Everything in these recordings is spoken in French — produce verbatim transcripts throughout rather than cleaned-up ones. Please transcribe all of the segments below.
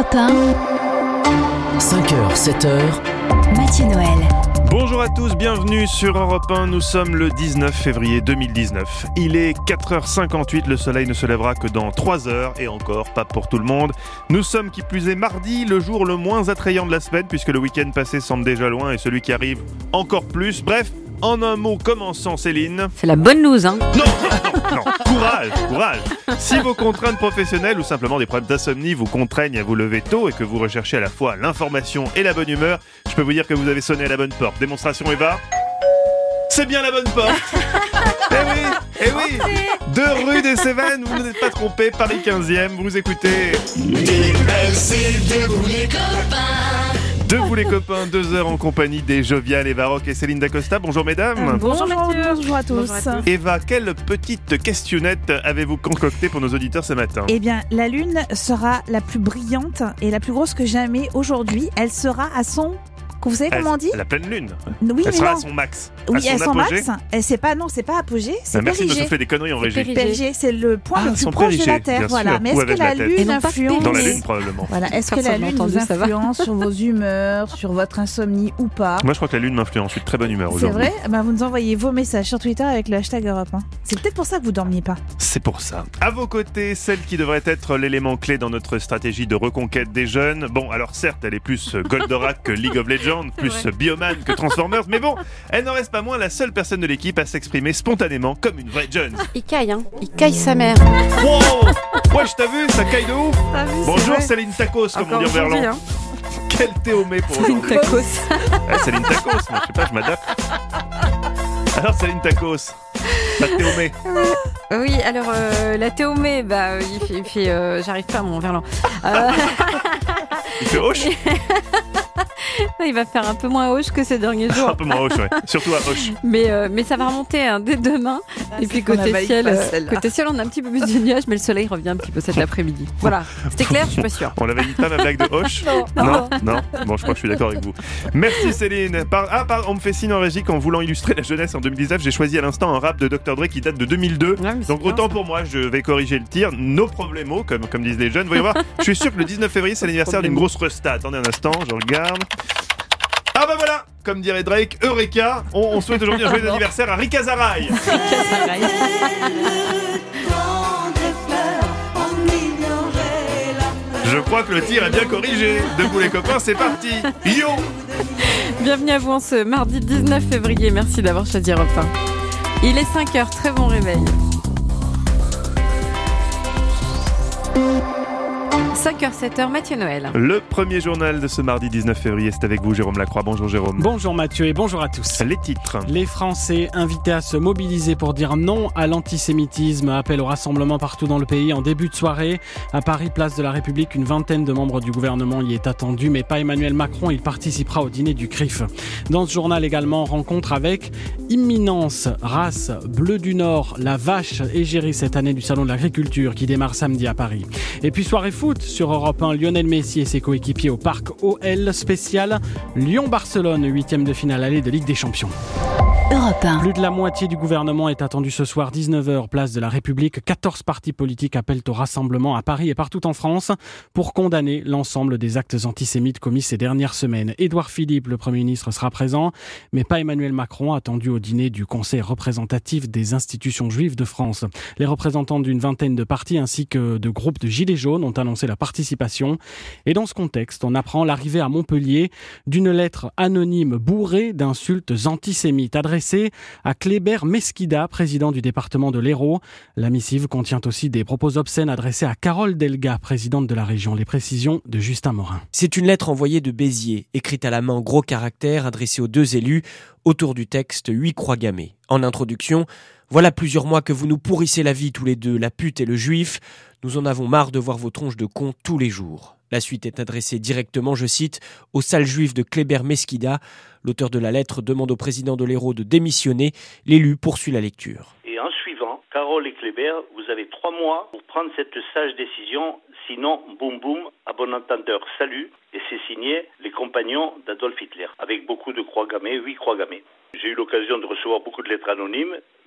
Europe un. cinq heures, sept heures. Mathieu Noël. Bonjour à tous, bienvenue sur Europe un, nous sommes le dix-neuf février deux mille dix-neuf. Il est quatre heures cinquante-huit, le soleil ne se lèvera que dans trois heures, et encore pas pour tout le monde. Nous sommes qui plus est mardi, le jour le moins attrayant de la semaine, puisque le week-end passé semble déjà loin et celui qui arrive encore plus. Bref, en un mot, commençons Céline. C'est la bonne news, hein. Non, non, non, courage, courage. Si vos contraintes professionnelles ou simplement des problèmes d'insomnie vous contraignent à vous lever tôt et que vous recherchez à la fois l'information et la bonne humeur, je peux vous dire que vous avez sonné à la bonne porte. Démonstration Eva. C'est bien la bonne porte. Eh oui, eh oui. Deux rue des Cévennes, vous ne vous êtes pas trompé, Paris quinzième, vous écoutez. Debout les copains. Debout les copains, deux heures en compagnie des joviales Eva Rock et Céline Dacosta. Bonjour mesdames. Bonjour Mathieu. Bonjour à tous. Bonjour à tous. Eva, quelle petite questionnette avez-vous concoctée pour nos auditeurs ce matin ? Eh bien, la Lune sera la plus brillante et la plus grosse que jamais aujourd'hui. Elle sera à son... Vous savez comment on dit ? La pleine lune. Oui, Elle mais sera non. à son max. Oui, à à son son apogée. max. Et c'est pas, non, c'est pas apogée, c'est Bah, merci de me périgée. souffler des conneries en régie. périgée. Périgée, c'est le point Ah, le plus son proche de la périgée, Terre. bien Voilà. sûr. Mais Ou est-ce que avec la la tête. Lune Et non pas influence Dans la lune probablement. Voilà. Est-ce que la Personne n'a Lune entendu, vous ça va. influence sur vos humeurs, sur votre insomnie ou pas ? Moi je crois que la lune m'influence, je suis de très bonne humeur C'est aujourd'hui. vrai ? Ben, vous nous envoyez vos messages sur Twitter avec le hashtag Europe un. C'est peut-être pour ça que vous dormiez pas. C'est pour ça. À vos côtés, celle qui devrait être l'élément clé dans notre stratégie de reconquête des jeunes. Bon, alors certes, elle est plus Goldorak que League of Legends, plus vrai. Bioman que Transformers, mais bon, elle n'en reste pas moins la seule personne de l'équipe à s'exprimer spontanément comme une vraie jeune. Il caille, hein. Il caille sa mère. Wow! Ouais, je t'ai vu, ça caille de ouf. T'as vu, c'est Bonjour vrai. Céline Tacos, comme on Encore dit en aujourd'hui, verlan. hein. Quel théomé pour Une aujourd'hui. tacos. Ouais, Céline Tacos, moi je sais pas, je m'adapte. Alors Céline Tacos, pas de théomé. Oui, alors euh, la théomé, bah, euh, il fait, il fait euh, j'arrive pas à mon verlan. Euh, Il fait hoche. il va faire un peu moins hoche que ces derniers Un jours. peu moins hoche, ouais. Surtout à hoche. Mais, euh, mais ça va remonter hein, dès demain. Et puis qu'on côté a validé ciel, pas euh, celle-là. côté ciel, on a un petit peu plus de nuages, mais le soleil revient un petit peu cet après-midi. Voilà, c'était clair, je suis pas sûre. On l'avait dit pas ma blague de hoche. Non, non, non. Bon, je crois que je suis d'accord avec vous. Merci Céline. Par... Ah, par... on me fait signe en régie qu'en voulant illustrer la jeunesse en deux mille dix-neuf, j'ai choisi à l'instant un rap de docteur Dre qui date de deux mille deux. Ouais, mais c'est Donc bien, autant ça. pour moi, je vais corriger le tir. No problemo, comme, comme disent les jeunes. Voyez voir, je suis sûr que le dix-neuf février, c'est l'anniversaire d'une grosse resta. Attendez un instant, je regarde. Ah bah voilà, comme dirait Drake, Eureka. On, on souhaite aujourd'hui un joyeux anniversaire à Rika Zaraï. Je crois que le tir est bien corrigé. Debout les copains, c'est parti. Yo. Bienvenue à vous en ce mardi dix-neuf février. Merci d'avoir choisi Europe un. Il est cinq heures, très bon réveil. cinq heures, sept heures, Mathieu Noël. Le premier journal de ce mardi dix-neuf février, c'est avec vous Jérôme Lacroix. Bonjour Jérôme. Bonjour Mathieu et bonjour à tous. Les titres. Les Français invités à se mobiliser pour dire non à l'antisémitisme. Appel au rassemblement partout dans le pays en début de soirée. À Paris, place de la République, une vingtaine de membres du gouvernement y est attendue, mais pas Emmanuel Macron. Il participera au dîner du C R I F. Dans ce journal également, rencontre avec Imminence, race Bleu du Nord, la vache égérie cette année du Salon de l'Agriculture qui démarre samedi à Paris. Et puis soirée foot sur Europe un, Lionel Messi et ses coéquipiers au parc O L spécial Lyon-Barcelone, huitième de finale aller de Ligue des Champions. Europe un. Plus de la moitié du gouvernement est attendu ce soir, dix-neuf heures, place de la République. quatorze partis politiques appellent au rassemblement à Paris et partout en France pour condamner l'ensemble des actes antisémites commis ces dernières semaines. Édouard Philippe, le Premier ministre, sera présent, mais pas Emmanuel Macron, attendu au dîner du Conseil représentatif des institutions juives de France. Les représentants d'une vingtaine de partis ainsi que de groupes de gilets jaunes ont annoncé la participation. Et dans ce contexte, on apprend l'arrivée à Montpellier d'une lettre anonyme bourrée d'insultes antisémites adressée à Kléber Mesquida, président du département de l'Hérault. La missive contient aussi des propos obscènes adressés à Carole Delga, présidente de la région. Les précisions de Justin Morin. C'est une lettre envoyée de Béziers, écrite à la main en gros caractères, adressée aux deux élus. Autour du texte, huit croix gammées. En introduction, voilà plusieurs mois que vous nous pourrissez la vie tous les deux, la pute et le juif. Nous en avons marre de voir vos tronches de cons tous les jours. La suite est adressée directement, je cite, au sale juif de Kléber Mesquida. L'auteur de la lettre demande au président de l'Hérault de démissionner. L'élu poursuit la lecture. Et en suivant, Carole et Kléber, vous avez trois mois pour prendre cette sage décision. Sinon, boum boum, à bon entendeur, salut. Et c'est signé les compagnons d'Adolf Hitler, avec beaucoup de croix gammées, huit croix gammées. J'ai eu l'occasion de recevoir beaucoup de lettres anonymes,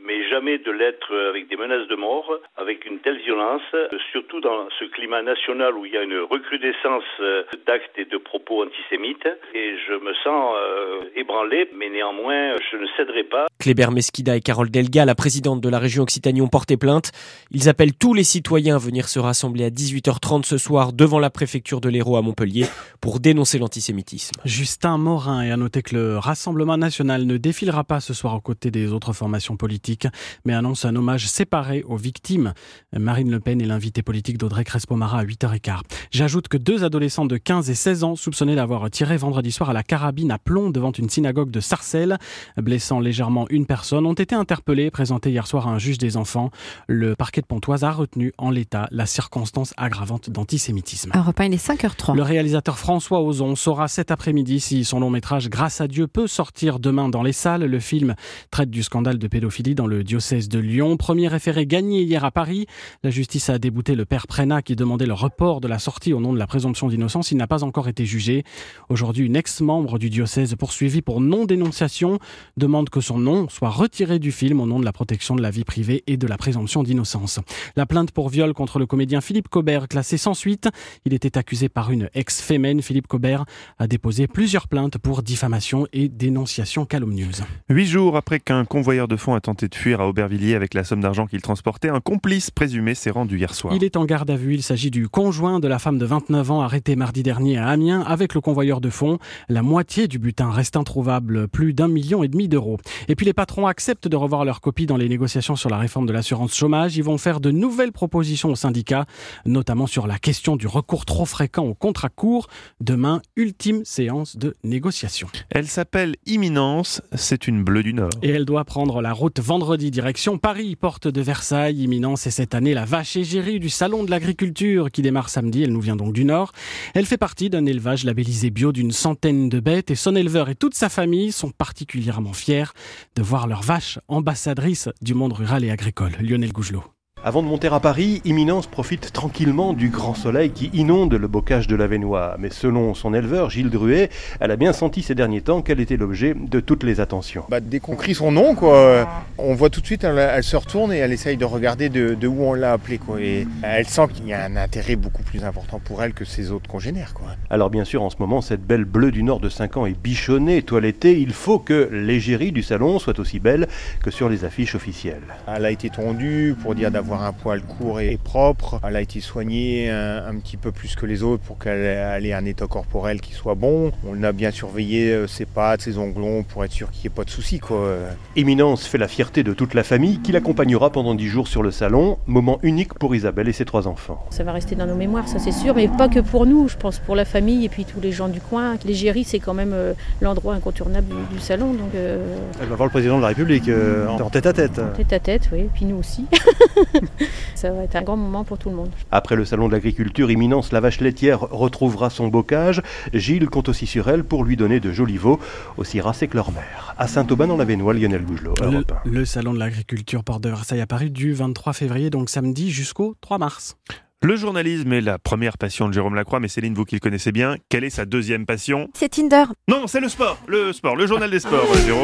mais jamais de l'être avec des menaces de mort, avec une telle violence, surtout dans ce climat national où il y a une recrudescence d'actes et de propos antisémites. Et je me sens euh, ébranlé, mais néanmoins, je ne céderai pas. Kléber Mesquida et Carole Delga, la présidente de la région Occitanie, ont porté plainte. Ils appellent tous les citoyens à venir se rassembler à dix-huit heures trente ce soir devant la préfecture de l'Hérault à Montpellier pour dénoncer l'antisémitisme. Justin Morin, et à noter que le Rassemblement national ne défilera pas ce soir aux côtés des autres formations politiques, mais annonce un hommage séparé aux victimes. Marine Le Pen est l'invitée politique d'Audrey Crespo-Mara à huit heures quinze. J'ajoute que deux adolescents de quinze et seize ans soupçonnés d'avoir tiré vendredi soir à la carabine à plomb devant une synagogue de Sarcelles, blessant légèrement une personne, ont été interpellés et présentés hier soir à un juge des enfants. Le parquet de Pontoise a retenu en l'état la circonstance aggravante d'antisémitisme. Europe un, il est cinq heures trois. Le réalisateur François Ozon saura cet après-midi si son long métrage Grâce à Dieu peut sortir demain dans les salles. Le film traite du scandale de pédophilie dans le diocèse de Lyon. Premier référé gagné hier à Paris. La justice a débouté le père Prénat qui demandait le report de la sortie au nom de la présomption d'innocence. Il n'a pas encore été jugé. Aujourd'hui, une ex-membre du diocèse poursuivie pour non-dénonciation demande que son nom soit retiré du film au nom de la protection de la vie privée et de la présomption d'innocence. La plainte pour viol contre le comédien Philippe Cobert classée sans suite. Il était accusé par une ex-fémène. Philippe Cobert a déposé plusieurs plaintes pour diffamation et dénonciation calomnieuse. Huit jours après qu'un convoyeur de fonds a tenté de fuir à Aubervilliers avec la somme d'argent qu'il transportait, un complice présumé s'est rendu hier soir. Il est en garde à vue. Il s'agit du conjoint de la femme de vingt-neuf ans arrêtée mardi dernier à Amiens avec le convoyeur de fonds. La moitié du butin reste introuvable, plus d'un million et demi d'euros. Et puis les patrons acceptent de revoir leur copie dans les négociations sur la réforme de l'assurance chômage. Ils vont faire de nouvelles propositions aux syndicats, notamment sur la question du recours trop fréquent aux contrats courts. Demain, ultime séance de négociation. Elle s'appelle Imminence, c'est une bleue du Nord. Et elle doit prendre la route vendredi direction Paris, porte de Versailles. Imminence est cette année la vache égérie du salon de l'agriculture qui démarre samedi. Elle nous vient donc du Nord. Elle fait partie d'un élevage labellisé bio d'une centaine de bêtes et son éleveur et toute sa famille sont particulièrement fiers de voir leur vache ambassadrice du monde rural et agricole. Lionel Gougelot. Avant de monter à Paris, Imminence profite tranquillement du grand soleil qui inonde le bocage de l'Avesnois. Mais selon son éleveur, Gilles Druet, elle a bien senti ces derniers temps qu'elle était l'objet de toutes les attentions. Bah, dès qu'on crie son nom, quoi, on voit tout de suite, elle, elle se retourne et elle essaye de regarder de, de où on l'a appelée, quoi. Et elle sent qu'il y a un intérêt beaucoup plus important pour elle que ses autres congénères, quoi. Alors bien sûr, en ce moment, cette belle bleue du Nord de cinq ans est bichonnée, toilettée. Il faut que l'égérie du salon soit aussi belle que sur les affiches officielles. Elle a été tondue pour dire d'avoir un poil court et propre. Elle a été soignée un, un petit peu plus que les autres pour qu'elle ait un état corporel qui soit bon. On a bien surveillé ses pattes, ses onglons pour être sûr qu'il n'y ait pas de soucis, quoi. Imminence fait la fierté de toute la famille qui l'accompagnera pendant dix jours sur le salon. Moment unique pour Isabelle et ses trois enfants. Ça va rester dans nos mémoires, ça c'est sûr, mais pas que pour nous, je pense pour la famille et puis tous les gens du coin. L'égérie, c'est quand même euh, l'endroit incontournable du, du salon. Donc, euh... Elle va voir le président de la République euh, en tête à tête. En tête à tête, oui, et puis nous aussi. Ça va être un grand moment pour tout le monde. Après le salon de l'agriculture, Imminence, la vache laitière, retrouvera son bocage. Gilles compte aussi sur elle pour lui donner de jolis veaux, aussi racés que leur mère. À Saint-Aubin dans l'Avesnois, Lionel Gougelot. Le, le salon de l'agriculture porte de Versailles à Paris du vingt-trois février, donc samedi, jusqu'au trois mars. Le journalisme est la première passion de Jérôme Lacroix, mais Céline, vous qui le connaissez bien, quelle est sa deuxième passion ? C'est Tinder. Non, c'est le sport, le sport, le journal des sports, Jérôme.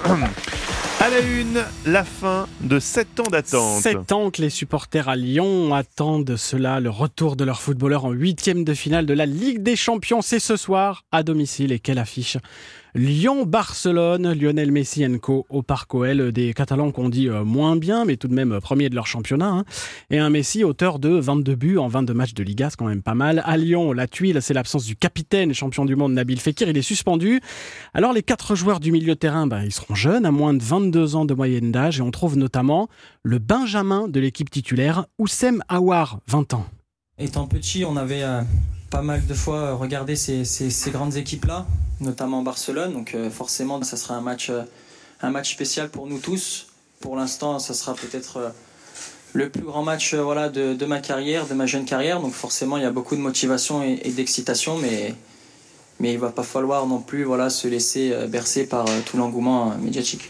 À la une, la fin de sept ans d'attente. Sept ans que les supporters à Lyon attendent cela, le retour de leur footballeur en huitième de finale de la Ligue des Champions. C'est ce soir, à domicile, et quelle affiche ! Lyon-Barcelone, Lionel Messi and co au Parc O L, des Catalans qu'on dit euh, moins bien, mais tout de même euh, premier de leur championnat. Hein. Et un Messi auteur de vingt-deux buts en vingt-deux matchs de Liga, c'est quand même pas mal. À Lyon, la tuile, c'est l'absence du capitaine, champion du monde Nabil Fekir, il est suspendu. Alors les quatre joueurs du milieu de terrain, ben, ils seront jeunes, à moins de vingt-deux ans de moyenne d'âge, et on trouve notamment le Benjamin de l'équipe titulaire, Oussem Aouar, vingt ans. Étant petit, on avait euh, pas mal de fois regardé ces, ces, ces grandes équipes-là, notamment Barcelone, donc euh, forcément ça sera un match, euh, un match spécial pour nous tous. Pour l'instant, ça sera peut-être euh, le plus grand match euh, voilà, de, de ma carrière, de ma jeune carrière, donc forcément il y a beaucoup de motivation et, et d'excitation, mais, mais il ne va pas falloir non plus voilà, se laisser euh, bercer par euh, tout l'engouement euh, médiatique.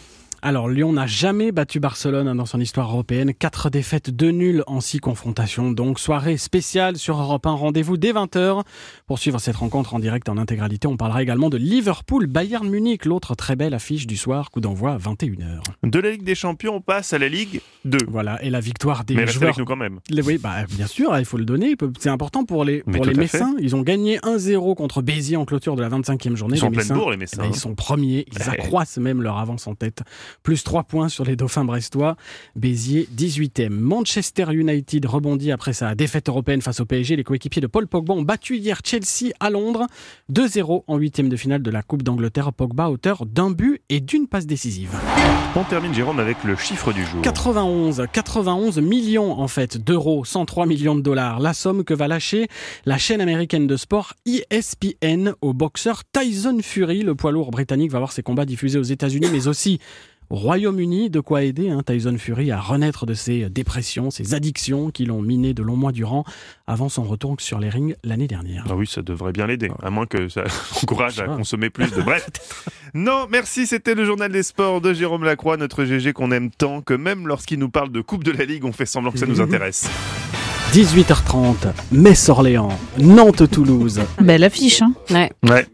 Alors, Lyon n'a jamais battu Barcelone dans son histoire européenne. Quatre défaites, deux nuls en six confrontations. Donc, soirée spéciale sur Europe un. Rendez-vous dès vingt heures. Pour suivre cette rencontre en direct en intégralité, on parlera également de Liverpool-Bayern Munich, l'autre très belle affiche du soir, coup d'envoi vingt et une heures. De la Ligue des Champions, on passe à la Ligue deux. Voilà, et la victoire des Mais restez joueurs... avec nous quand même. Les- Oui, bah, bien sûr, il faut le donner. C'est important pour les, Mais pour les tout à fait. Messins. Ils ont gagné un zéro contre Béziers en clôture de la vingt-cinquième journée. Ils sont en les pleine Messins, bourre, les Messins, eh ben, hein. ils sont premiers. Ils Ouais. accroissent même leur avance en tête. Plus trois points sur les Dauphins brestois. Béziers, dix-huitième. Manchester United rebondit après sa défaite européenne face au P S G. Les coéquipiers de Paul Pogba ont battu hier Chelsea à Londres. deux zéro en huitième de finale de la Coupe d'Angleterre. Pogba, auteur d'un but et d'une passe décisive. On termine, Jérôme, avec le chiffre du jour. quatre-vingt-onze, quatre-vingt-onze millions en fait d'euros, cent trois millions de dollars. La somme que va lâcher la chaîne américaine de sport E S P N au boxeur Tyson Fury. Le poids lourd britannique va voir ses combats diffusés aux États-Unis, mais aussi au Royaume-Uni. De quoi aider hein, Tyson Fury à renaître de ses dépressions, ses addictions qui l'ont miné de longs mois durant avant son retour sur les rings l'année dernière. Ah oui, ça devrait bien l'aider, à moins que ça encourage à Ah. consommer plus de bref. Non, merci, c'était le journal des sports de Jérôme Lacroix, notre G G qu'on aime tant que même lorsqu'il nous parle de Coupe de la Ligue, on fait semblant que ça nous intéresse. dix-huit heures trente, Metz-Orléans, Nantes-Toulouse. Belle affiche, hein. Ouais. Ouais.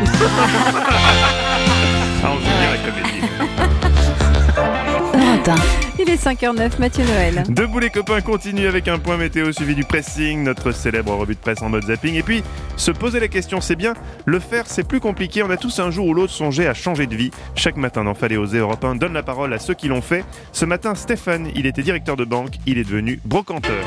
Ah, on joue bien la comédie. Europe un. Il est cinq heures neuf, Mathieu Noël. Debout les copains continue avec un point météo suivi du pressing, notre célèbre revue de presse en mode zapping. Et puis, se poser la question, c'est bien. Le faire, c'est plus compliqué. On a tous un jour ou l'autre songé à changer de vie. Chaque matin dans Fallait oser, Europe un donne la parole à ceux qui l'ont fait. Ce matin, Stéphane, il était directeur de banque. Il est devenu brocanteur.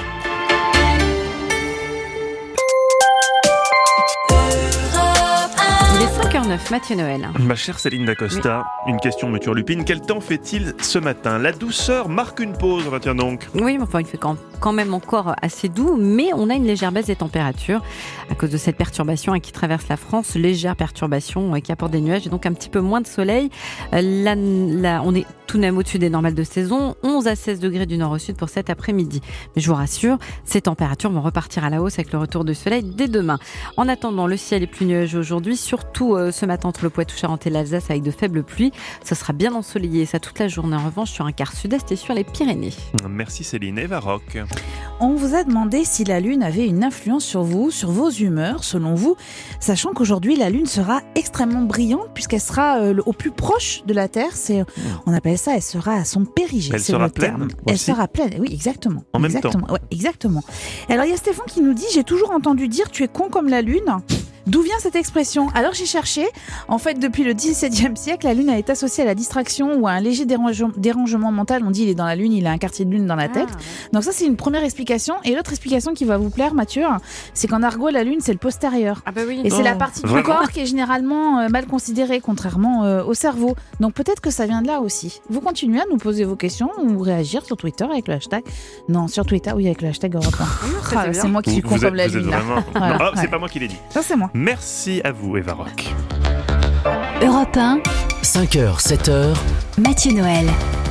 Il est cinq heures neuf, Mathieu Noël. Ma chère Céline Dacosta, une question me turlupine. Quel temps fait-il ce matin? La douceur marque une pause, retiens donc. Oui, mais enfin, il fait quand quand même encore assez doux, mais on a une légère baisse des températures à cause de cette perturbation qui traverse la France. Légère perturbation qui apporte des nuages et donc un petit peu moins de soleil. Là, là on est tout de même au-dessus des normales de saison, onze à seize degrés du nord au sud pour cet après-midi. Mais je vous rassure, ces températures vont repartir à la hausse avec le retour du soleil dès demain. En attendant, le ciel est plus nuageux aujourd'hui, surtout euh, ce matin entre le Poitou-Charentes et l'Alsace avec de faibles pluies. Ce sera bien ensoleillé, ça toute la journée. En revanche, sur un quart sud-est et sur les Pyrénées. Merci Céline. Eva Rock. On vous a demandé si la Lune avait une influence sur vous, sur vos humeurs, selon vous, sachant qu'aujourd'hui la Lune sera extrêmement brillante puisqu'elle sera euh, au plus proche de la Terre. C'est, on appelle ça, elle sera à son périgée. Elle c'est sera le pleine terme. Elle aussi sera pleine, oui, exactement. En même exactement. Ouais, exactement. Alors il y a Stéphane qui nous dit, j'ai toujours entendu dire tu es con comme la Lune. D'où vient cette expression? Alors j'ai cherché. En fait, depuis le dix-septième siècle, la Lune a été associée à la distraction ou à un léger dérangement, dérangement mental. On dit il est dans la Lune, il a un quartier de Lune dans la tête. Ah, ouais. Donc ça, c'est une première explication. Et l'autre explication qui va vous plaire, Mathieu, c'est qu'en argot, la Lune, c'est le postérieur. Ah bah oui. Et c'est Oh, la partie du vraiment corps qui est généralement euh, mal considérée, contrairement euh, au cerveau. Donc peut-être que ça vient de là aussi. Vous continuez à nous poser vos questions ou réagir sur Twitter avec le hashtag... Non, sur Twitter, oui, avec le hashtag Europe un. c'est Ah, bien. c'est moi qui suis Vous, con vous comme êtes, la vous êtes Lune. là. vraiment... Voilà, Non, ah, c'est ouais. pas moi qui l'ai dit. Ça, c'est moi. Merci à vous, Eva Rock. Europe un. cinq heures, sept heures, Mathieu Noël.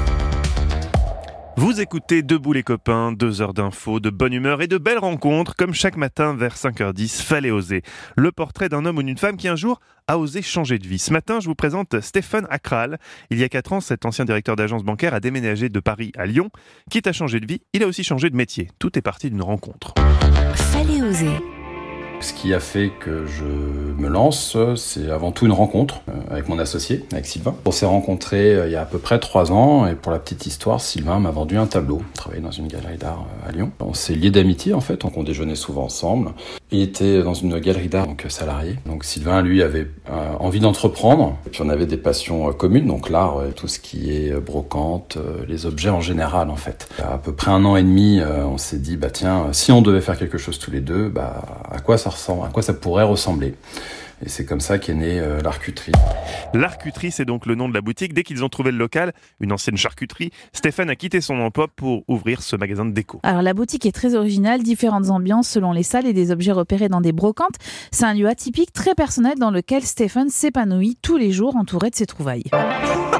Vous écoutez Debout les copains, deux heures d'infos, de bonne humeur et de belles rencontres, comme chaque matin vers cinq heures dix, Fallait oser. Le portrait d'un homme ou d'une femme qui un jour a osé changer de vie. Ce matin, je vous présente Stéphane Akral. Il y a quatre ans, cet ancien directeur d'agence bancaire a déménagé de Paris à Lyon. Quitte à changer de vie, il a aussi changé de métier. Tout est parti d'une rencontre. Fallait oser. Ce qui a fait que je me lance, c'est avant tout une rencontre avec mon associé, avec Sylvain. On s'est rencontrés il y a à peu près trois ans et pour la petite histoire, Sylvain m'a vendu un tableau. Il travaillait dans une galerie d'art à Lyon. On s'est liés d'amitié en fait, donc on déjeunait souvent ensemble. Il était dans une galerie d'art, donc salarié. Donc Sylvain, lui, avait euh, envie d'entreprendre. Et puis on avait des passions euh, communes, donc l'art, euh, tout ce qui est euh, brocante, euh, les objets en général en fait. Il y a à peu près un an et demi, euh, on s'est dit, bah tiens, si on devait faire quelque chose tous les deux, bah à quoi ça ressemble, à quoi ça pourrait ressembler. Et c'est comme ça qu'est née euh, l'Arcuterie. L'Arcuterie, c'est donc le nom de la boutique. Dès qu'ils ont trouvé le local, une ancienne charcuterie, Stéphane a quitté son emploi pour ouvrir ce magasin de déco. Alors la boutique est très originale, différentes ambiances selon les salles et des objets repérés dans des brocantes. C'est un lieu atypique, très personnel dans lequel Stéphane s'épanouit tous les jours entouré de ses trouvailles.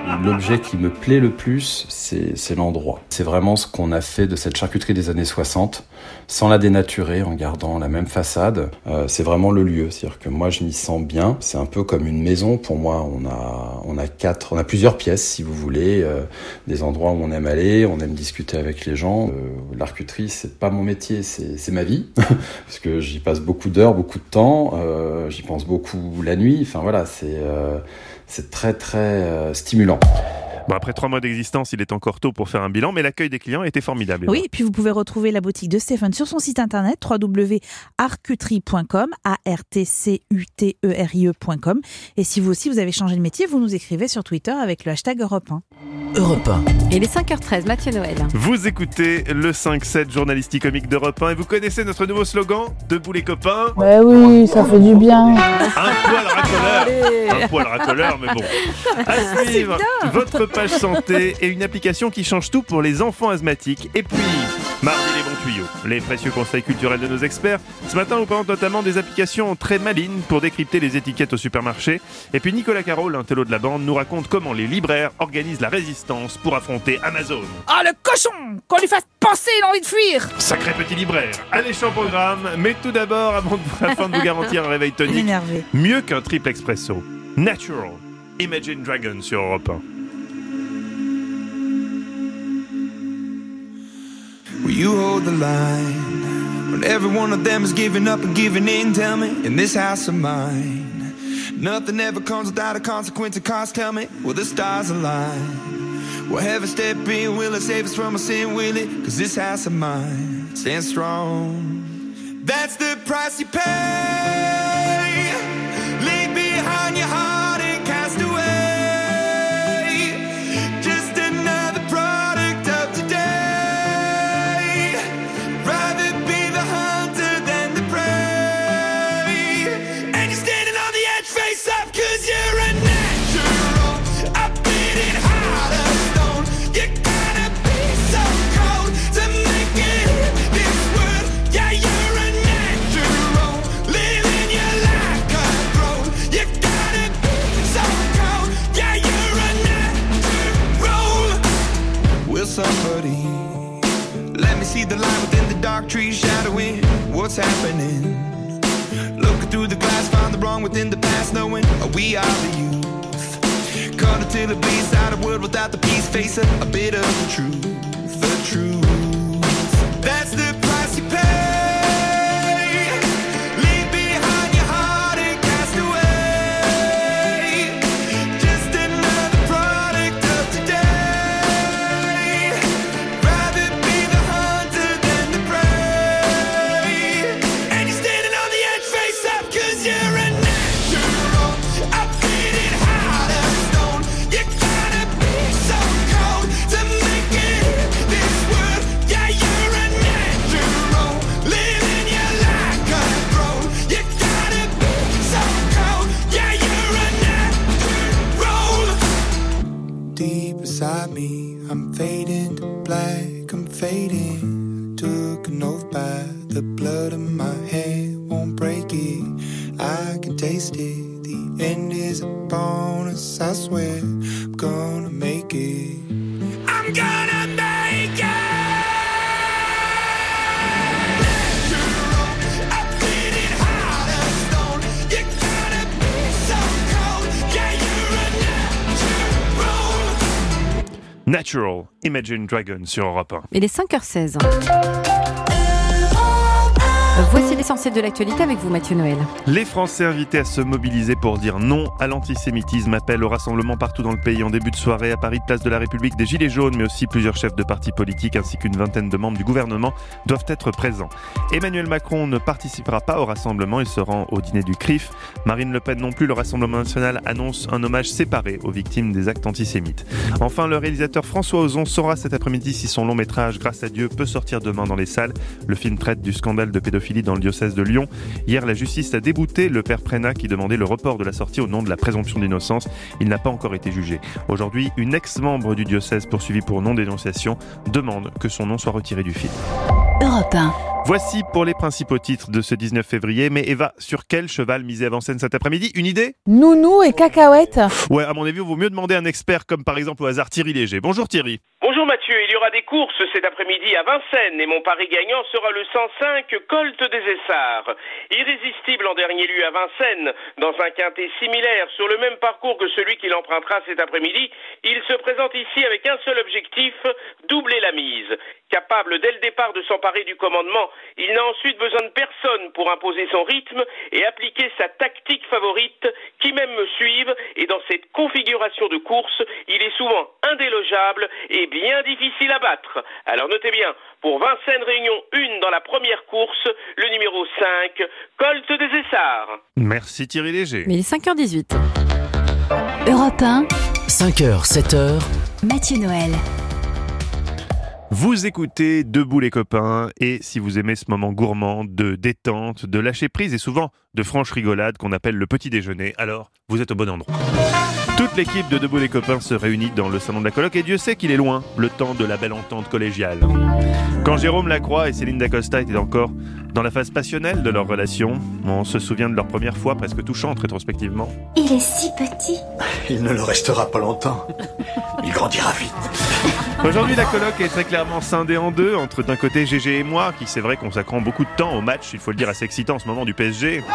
L'objet qui me plaît le plus, c'est, c'est l'endroit. C'est vraiment ce qu'on a fait de cette charcuterie des années soixante, sans la dénaturer, en gardant la même façade. Euh, c'est vraiment le lieu, c'est-à-dire que moi je m'y sens bien. C'est un peu comme une maison pour moi. On a, on a quatre, on a plusieurs pièces si vous voulez, euh, des endroits où on aime aller, on aime discuter avec les gens. Euh, l'arcuterie, c'est pas mon métier, c'est, c'est ma vie, parce que j'y passe beaucoup d'heures, beaucoup de temps. Euh, j'y pense beaucoup la nuit. Enfin voilà, c'est euh, c'est très très euh, stimulant. Bon, après trois mois d'existence, il est encore tôt pour faire un bilan, mais l'accueil des clients était formidable. Oui, et puis vous pouvez retrouver la boutique de Stéphane sur son site internet w w w point arcuterie point com, A R T C U T E R I E point com. Et si vous aussi vous avez changé de métier, vous nous écrivez sur Twitter avec le hashtag Europe un. Europe un. Et les cinq heures treize, Mathieu Noël. Vous écoutez le cinq sept journalistique comique d'Europe un et vous connaissez notre nouveau slogan « Debout les copains ». Bah oui, ça fait du bien. Un poil racoleur. Un poil racoleur, mais bon. À suivre, votre page santé et une application qui change tout pour les enfants asthmatiques. Et puis, mardi les bons tuyaux, les précieux conseils culturels de nos experts. Ce matin, on vous présente notamment des applications très malines pour décrypter les étiquettes au supermarché. Et puis Nicolas Carole, un télo de la bande, nous raconte comment les libraires organisent la résistance pour affronter Amazon. Ah, le cochon! Qu'on lui fasse penser, il a envie de fuir! Sacré petit libraire. Alléchant programme, mais tout d'abord, avant de, afin de vous garantir un réveil tonique, Énervé. mieux qu'un triple expresso. Natural, Imagine Dragon sur Europe un. Will you hold the line when every one of them is giving up and giving in? Tell me, in this house of mine, nothing ever comes without a consequence of cost. Tell me, will the stars align? Will heaven step in? Will it save us from our sin? Will it? Cause this house of mine stands strong. That's the price you pay. Leave behind your heart and cast away. Just another product of today. Rather be the hunter than the prey. And you're standing on the edge, face up, cause you're a natural. A beating heart of stone. You gotta be so cold to make it in this world. Yeah, you're a natural. Living your life cutthroat. You gotta be so cold. Yeah, you're a natural. Will somebody let me see the light within the dark trees shadowing what's happening? Looking through the glass, find the wrong within the past, knowing we are the youth. Cut until it bleeds out a world without the peace, face a, a bit of the truth, the truth. That's the price you pay. Leave behind your heart and cast away. Just another product of today. Rather be the hunter than the prey. And you're standing on the edge, face up, cause you're a natural. A beating heart of stone. You gotta be so cold to make it in this world. Yeah, you're a natural. Living your life cutthroat. You gotta be so cold. Yeah, you're a natural. Deep inside me, I'm fading to black, I'm fading. Took an oath by the blood in my head, won't break it. I can taste it. The end is upon us, I swear. I'm gonna make it. I'm gonna make it. Natural, a beating heart of stone. You gotta be so cold. Yeah, you're a natural. Natural, Imagine Dragon sur Europe un. Il est cinq heures seize. Voici l'essentiel de l'actualité avec vous, Mathieu Noël. Les Français invités à se mobiliser pour dire non à l'antisémitisme appellent au rassemblement partout dans le pays en début de soirée à Paris, place de la République. Des Gilets jaunes, mais aussi plusieurs chefs de partis politiques ainsi qu'une vingtaine de membres du gouvernement doivent être présents. Emmanuel Macron ne participera pas au rassemblement, il se rend au dîner du C R I F. Marine Le Pen non plus. Le Rassemblement national annonce un hommage séparé aux victimes des actes antisémites. Enfin, le réalisateur François Ozon saura cet après-midi si son long métrage Grâce à Dieu peut sortir demain dans les salles. Le film traite du scandale de pédophilie dans le diocèse de Lyon. Hier, la justice a débouté le père Prénat qui demandait le report de la sortie au nom de la présomption d'innocence. Il n'a pas encore été jugé. Aujourd'hui, une ex-membre du diocèse poursuivie pour non-dénonciation demande que son nom soit retiré du film. Europe un. Voici pour les principaux titres de ce dix-neuf février. Mais Eva, sur quel cheval miser avant scène cet après-midi? Une idée? Nounou et cacahuètes. Ouais, à mon avis, il vaut mieux demander à un expert comme par exemple au hasard Thierry Léger. Bonjour Thierry. Bonjour Mathieu, il y aura des courses cet après-midi à Vincennes et mon pari gagnant sera le cent cinq Colt des Essarts. Irrésistible en dernier lieu à Vincennes, dans un quintet similaire sur le même parcours que celui qu'il empruntera cet après-midi, il se présente ici avec un seul objectif, doubler la mise. Capable dès le départ de s'emparer du commandement, il n'a ensuite besoin de personne pour imposer son rythme et appliquer sa tactique favorite, qui même me suive, et dans cette configuration de course, il est souvent indélogeable et bien difficile à battre. Alors notez bien, pour Vincennes Réunion un dans la première course, le numéro cinq, Colt des Essarts. Merci Thierry Léger. Mais il est cinq heures dix-huit. Europe un, cinq heures, sept heures. Mathieu Noël. Vous écoutez Debout les copains, et si vous aimez ce moment gourmand de détente, de lâcher prise et souvent de franche rigolade qu'on appelle le petit déjeuner, alors vous êtes au bon endroit. Toute l'équipe de Debout les copains se réunit dans le salon de la coloc et Dieu sait qu'il est loin, le temps de la belle entente collégiale. Quand Jérôme Lacroix et Céline Dacosta étaient encore dans la phase passionnelle de leur relation, on se souvient de leur première fois presque touchante rétrospectivement. Il est si petit. Il ne le restera pas longtemps. Il grandira vite. Aujourd'hui, la coloc est très clairement scindée en deux, entre d'un côté Gégé et moi, qui c'est vrai consacrant beaucoup de temps au match, il faut le dire assez excitant en ce moment du P S G.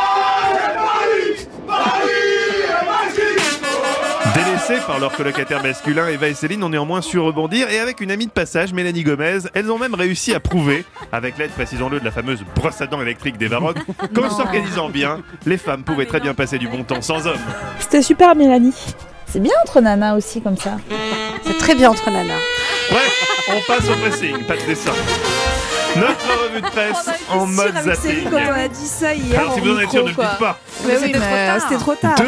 Délaissés par leur colocataire masculin, Eva et Céline ont néanmoins su rebondir, et avec une amie de passage, Mélanie Gomez, elles ont même réussi à prouver, avec l'aide, précisons-le, de la fameuse brosse à dents électrique d'Eva Rock, qu'en s'organisant bien, les femmes pouvaient très bien passer du bon temps sans hommes. C'était super, Mélanie. C'est bien entre nanas aussi, comme ça. C'est très bien entre nanas. Bref, on passe au pressing, pas de dessin. Notre revue de presse en mode zapping. Quand on a dit ça hier. Alors si vous en êtes sûr, ne le dites pas. Mais oui, mais c'était trop tard.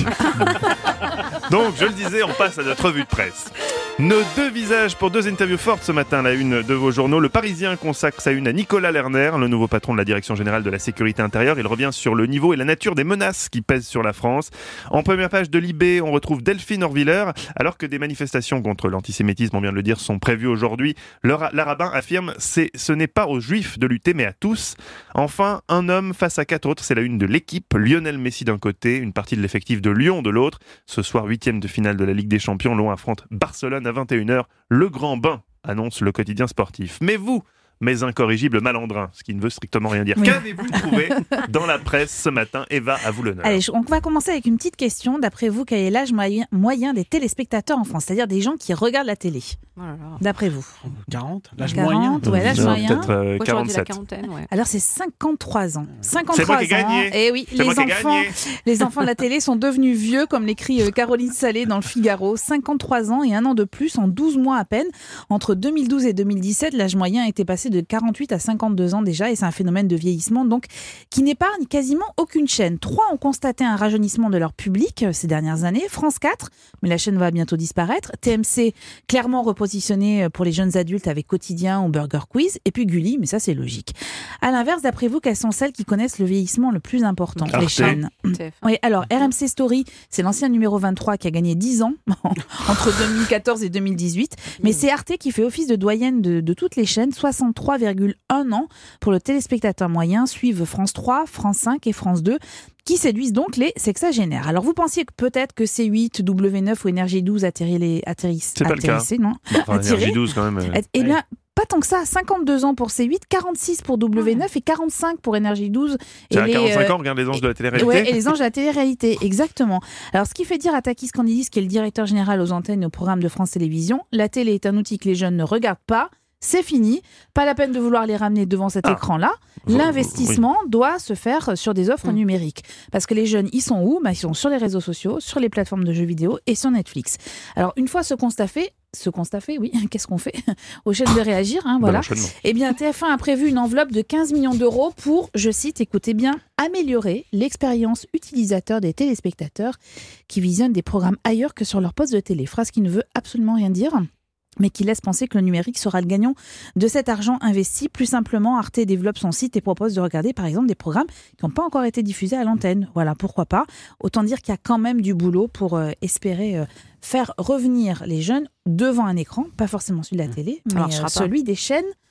Donc, je le disais, on passe à notre revue de presse. Nos deux visages pour deux interviews fortes ce matin, la une de vos journaux. Le Parisien consacre sa une à Nicolas Lerner, le nouveau patron de la Direction Générale de la Sécurité Intérieure. Il revient sur le niveau et la nature des menaces qui pèsent sur la France. En première page de Libé, on retrouve Delphine Orviller. Alors que des manifestations contre l'antisémitisme, on vient de le dire, sont prévues aujourd'hui, le, la rabbin affirme c'est, ce n'est pas aux juifs de lutter, mais à tous. Enfin, un homme face à quatre autres, c'est la une de l'équipe. Lionel Messi d'un côté, une partie de l'effectif de Lyon de l'autre. Ce soir, huitième de finale de la Ligue des Champions, Lyon affronte Barcelone à vingt et une heures. Le grand bain, annonce le quotidien sportif. Mais vous, mes incorrigibles malandrins, ce qui ne veut strictement rien dire. Oui. Qu'avez-vous trouvé dans la presse ce matin? Eva, à vous l'honneur. Allez, on va commencer avec une petite question. D'après vous, quel est l'âge moyen, moyen des téléspectateurs en France? C'est-à-dire des gens qui regardent la télé. Oh là là. D'après vous? quarante, l'âge quarante, moyen. Ouais, l'âge moyen. Peut-être euh, quarante-sept. Ouais. Alors c'est cinquante-trois ans. cinquante-trois C'est moi qui ai gagné. Ans. Et oui, c'est les moi qui ai enfants, gagné. les enfants de la télé sont devenus vieux, comme l'écrit euh, Caroline Salé dans le Figaro. cinquante-trois ans et un an de plus en douze mois à peine. Entre deux mille douze et deux mille dix-sept, l'âge moyen était passé de quarante-huit à cinquante-deux ans déjà, et c'est un phénomène de vieillissement donc qui n'épargne quasiment aucune chaîne. Trois ont constaté un rajeunissement de leur public ces dernières années. France quatre, mais la chaîne va bientôt disparaître. T M C, clairement repositionné pour les jeunes adultes avec Quotidien ou Burger Quiz. Et puis Gulli, mais ça c'est logique. À l'inverse, d'après vous, quelles sont celles qui connaissent le vieillissement le plus important? Arte. Les chaînes. Oui, alors R M C Story, c'est l'ancien numéro vingt-trois qui a gagné dix ans entre deux mille quatorze et deux mille dix-huit. Mais c'est Arte qui fait office de doyenne de, de toutes les chaînes, soixante-trois virgule un ans pour le téléspectateur moyen. Suivent France trois, France cinq et France deux, qui séduisent donc les sexagénaires. Alors vous pensiez que peut-être que C huit, W neuf ou Énergie douze atterrissent, atterrissent, c'est pas le cas. Non bon, enfin, Énergie douze quand même. Euh... Eh bien, pas tant que ça, cinquante-deux ans pour C huit, quarante-six pour W neuf et quarante-cinq pour Énergie douze. C'est et à les, quarante-cinq euh, ans, regarde les anges de la télé-réalité. Ouais, et les anges de la télé-réalité, exactement. Alors ce qui fait dire à Takis Candidis, qui est le directeur général aux antennes et au programme de France Télévisions, la télé est un outil que les jeunes ne regardent pas. C'est fini, pas la peine de vouloir les ramener devant cet ah. écran-là. L'investissement oui. doit se faire sur des offres mmh. numériques. Parce que les jeunes, ils sont où ? Bah, ils sont sur les réseaux sociaux, sur les plateformes de jeux vidéo et sur Netflix. Alors, une fois ce constat fait, ce constat fait, oui, qu'est-ce qu'on fait ? Aux chaînes de réagir, hein, voilà. Eh bien, T F un a prévu une enveloppe de quinze millions d'euros pour, je cite, écoutez bien, améliorer l'expérience utilisateur des téléspectateurs qui visionnent des programmes ailleurs que sur leur poste de télé. Phrase qui ne veut absolument rien dire, mais qui laisse penser que le numérique sera le gagnant de cet argent investi. Plus simplement, Arte développe son site et propose de regarder par exemple des programmes qui n'ont pas encore été diffusés à l'antenne. Voilà, pourquoi pas. Autant dire qu'il y a quand même du boulot pour euh, espérer euh, faire revenir les jeunes devant un écran, pas forcément celui de la télé, mais euh, celui des chaînes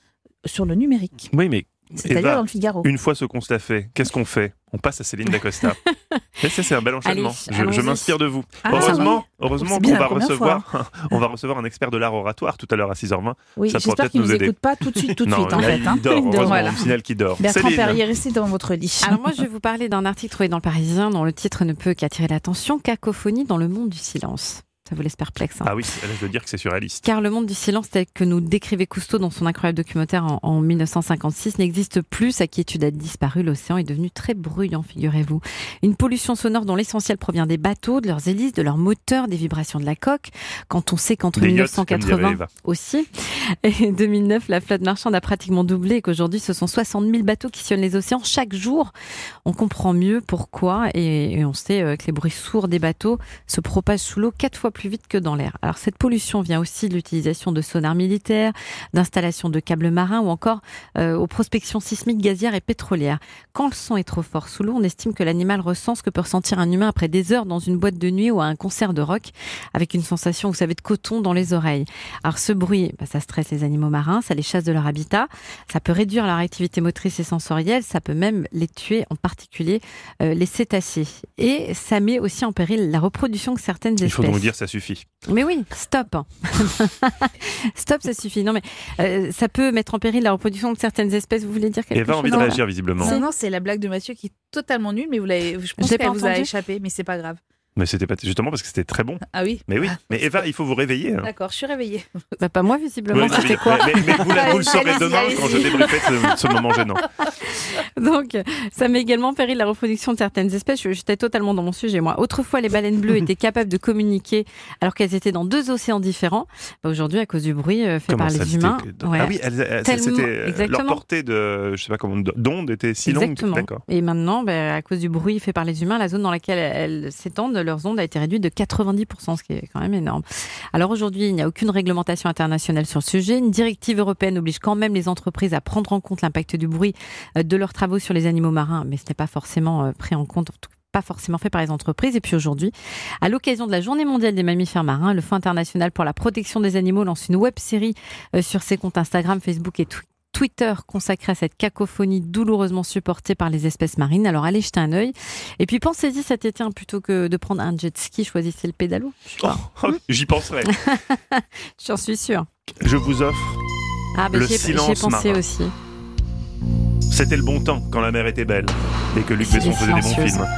sur le numérique. Oui, mais C'est-à-dire Eva, dans le Figaro. une fois ce constat fait, qu'est-ce qu'on fait? On passe à Céline Dacosta. Et ça, c'est un bel enchaînement. Allez, je, je allons-y. m'inspire de vous. Ah, heureusement, oui. heureusement C'est qu'on bien va la première recevoir, on va recevoir un expert de l'art oratoire tout à l'heure à six heures vingt. Oui, ça pourra j'espère peut-être qu'il nous nous aider. écoute pas tout de suite, tout de non, suite en là, fait. il hein. dort. Heureusement, Voilà. on me signale qu'il dort. Bertrand Céline. Perrier, restez dans votre lit. Alors moi, je vais vous parler d'un article trouvé dans le Parisien dont le titre ne peut qu'attirer l'attention, Cacophonie dans le monde du silence. Ça vous laisse perplexe. Hein. Ah oui, là, je veux dire que c'est surréaliste. Car le monde du silence tel que nous décrivait Cousteau dans son incroyable documentaire en, en mille neuf cent cinquante-six n'existe plus. Sa quiétude a disparu. L'océan est devenu très bruyant, figurez-vous. Une pollution sonore dont l'essentiel provient des bateaux, de leurs hélices, de leurs moteurs, des vibrations de la coque. Quand on sait qu'entre Des mille neuf yachts, cent comme dirait quatre-vingts Eva. aussi et deux mille neuf, la flotte marchande a pratiquement doublé et qu'aujourd'hui ce sont soixante mille bateaux qui sillonnent les océans chaque jour. On comprend mieux pourquoi et, et on sait euh, que les bruits sourds des bateaux se propagent sous l'eau quatre fois plus vite que dans l'air. Alors cette pollution vient aussi de l'utilisation de sonars militaires, d'installations de câbles marins ou encore euh, aux prospections sismiques gazières et pétrolières. Quand le son est trop fort sous l'eau, on estime que l'animal ressent ce que peut ressentir un humain après des heures dans une boîte de nuit ou à un concert de rock avec une sensation, vous savez, de coton dans les oreilles. Alors ce bruit, bah, ça stresse les animaux marins, ça les chasse de leur habitat, ça peut réduire leur activité motrice et sensorielle, ça peut même les tuer, en particulier euh, les cétacés. Et ça met aussi en péril la reproduction de certaines espèces. Il faut donc dire ça suffit. Mais oui, stop. Stop, ça suffit. Non mais euh, ça peut mettre en péril la reproduction de certaines espèces. Vous voulez dire quelque Eva a chose? envie de Non. réagir visiblement. Non, non, c'est la blague de Mathieu qui est totalement nulle, mais vous l'avez, je pense J'ai pas qu'elle vous a entendu. échappé, mais c'est pas grave. Mais c'était pas justement parce que c'était très bon. Ah oui. Mais oui. Mais Eva, il faut vous réveiller. hein. D'accord, je suis réveillée. Bah, pas moi visiblement. Ouais, C'était mais, quoi mais, mais vous, la- vous le saurez Allez-y, demain allez-y. quand je débrieferai ce, ce moment gênant. Donc, ça met également en péril la reproduction de certaines espèces. Je- J'étais totalement dans mon sujet, moi. Autrefois, les baleines bleues étaient capables de communiquer alors qu'elles étaient dans deux océans différents. Bah, aujourd'hui, à cause du bruit euh, fait Comment par ça, les c'était- humains. ouais. Ah oui, elles- elles- Tellement- c'était euh, exactement. leur portée de, je sais pas comment, d'onde était si longue. Exactement. D'accord. Et maintenant, bah, à cause du bruit fait par les humains, la zone dans laquelle elles s'étendent, leurs ondes a été réduite de quatre-vingt-dix pour cent, ce qui est quand même énorme. Alors aujourd'hui, il n'y a aucune réglementation internationale sur le sujet. Une directive européenne oblige quand même les entreprises à prendre en compte l'impact du bruit euh, de leurs travaux sur les animaux marins, mais ce n'est pas forcément euh, pris en compte, en tout cas, pas forcément fait par les entreprises. Et puis aujourd'hui, à l'occasion de la Journée mondiale des mammifères marins, le Fonds international pour la protection des animaux lance une web-série euh, sur ses comptes Instagram, Facebook et Twitter. Twitter consacré à cette cacophonie douloureusement supportée par les espèces marines. Alors allez jeter un œil. Et puis pensez-y cet été, hein, plutôt que de prendre un jet ski, choisissez le pédalo. Je sais pas. Oh, j'y penserai. J'en suis sûre. Je vous offre Ah, ben le j'y ai- silence j'y ai pensé marin. aussi. C'était le bon temps quand la mer était belle et que Luc Besson faisait des bons silencieuse. films.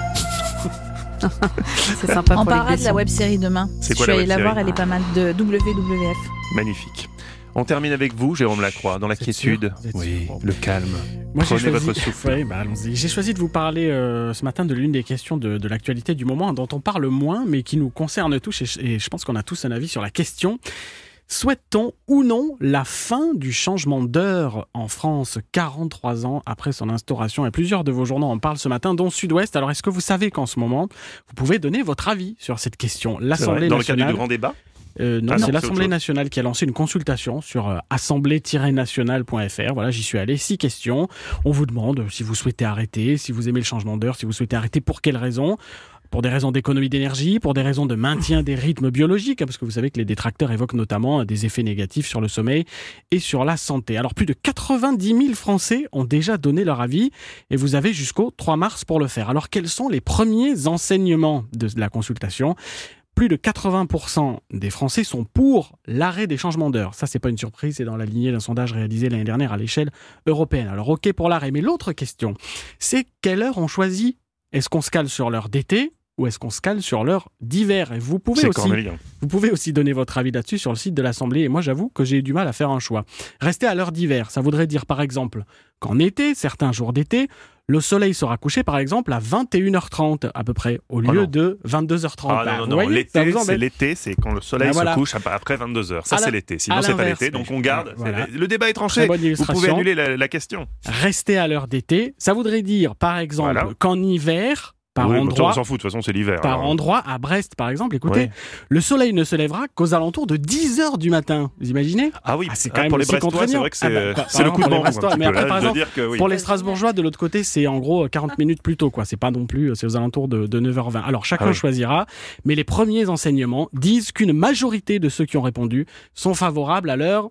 C'est sympa On pour les parlera de la Besson. web série demain. C'est Je quoi suis la allée la web-série voir, elle est pas mal de W W F. Magnifique. On termine avec vous, Jérôme Lacroix, dans la Vous êtes quiétude. sûr Vous êtes Oui, sûr le calme. Moi, j'ai Prenez choisi... votre souffle. Ouais, bah, allons-y. J'ai choisi de vous parler euh, ce matin de l'une des questions de, de l'actualité du moment dont on parle moins, mais qui nous concerne tous, et, et je pense qu'on a tous un avis sur la question. Souhaite-t-on ou non la fin du changement d'heure en France, quarante-trois ans après son instauration? Et plusieurs de vos journaux en parlent ce matin, dont Sud-Ouest. Alors, est-ce que vous savez qu'en ce moment, vous pouvez donner votre avis sur cette question? C'est vrai, L'Assemblée dans le cadre nationale... du grand débat. Euh, non, Ah non, c'est c'est l'Assemblée autre chose. nationale qui a lancé une consultation sur euh, assemblée tiret nationale point f r. Voilà, j'y suis allé. Six questions. On vous demande si vous souhaitez arrêter, si vous aimez le changement d'heure, si vous souhaitez arrêter, pour quelles raisons? Pour des raisons d'économie d'énergie, pour des raisons de maintien des rythmes biologiques, hein, parce que vous savez que les détracteurs évoquent notamment euh, des effets négatifs sur le sommeil et sur la santé. Alors, plus de quatre-vingt-dix mille Français ont déjà donné leur avis et vous avez jusqu'au trois mars pour le faire. Alors, quels sont les premiers enseignements de la consultation? Plus de quatre-vingts pour cent des Français sont pour l'arrêt des changements d'heure. Ça, c'est pas une surprise, c'est dans la lignée d'un sondage réalisé l'année dernière à l'échelle européenne. Alors, ok pour l'arrêt. Mais l'autre question, c'est quelle heure on choisit? Est-ce qu'on se cale sur l'heure d'été ou est-ce qu'on se cale sur l'heure d'hiver? Et vous pouvez C'est aussi, cornélien. vous pouvez aussi donner votre avis là-dessus sur le site de l'Assemblée. Et moi, j'avoue que j'ai eu du mal à faire un choix. Rester à l'heure d'hiver, ça voudrait dire par exemple qu'en été, certains jours d'été, le soleil sera couché par exemple à vingt et une heures trente à peu près, au lieu Oh non. de vingt-deux heures trente. Ah Bah, non, non, vous non, voyez, ça l'été, vous c'est embête. l'été, c'est quand le soleil Ben voilà. se couche après vingt-deux heures. Ça, À c'est la- l'été. Sinon, à c'est pas l'inverse, l'été. Donc, mais- on garde. Voilà. C'est- Le débat est tranché. Très bonne Vous illustration. pouvez annuler la, la question. Rester à l'heure d'été, ça voudrait dire par exemple Voilà. qu'en hiver, par Oui, mais endroit... on s'en fout, de toute façon, c'est l'hiver. Par alors. endroit, à Brest par exemple, écoutez, Ouais. le soleil ne se lèvera qu'aux alentours de dix heures du matin. Vous imaginez? Ah oui, c'est ah, quand même pour les aussi Brestois, contraignant. c'est vrai que c'est Ah bah, par- c'est le par coup de exemple, pour les bambou. un Brestois. petit Mais peu, après, là, par je veux exemple, dire que oui. pour les Strasbourgeois, de l'autre côté, c'est en gros quarante minutes plus tôt, quoi. C'est pas non plus, c'est aux alentours de, de neuf heures vingt. Alors chacun Ah oui. choisira, mais les premiers enseignements disent qu'une majorité de ceux qui ont répondu sont favorables à l'heure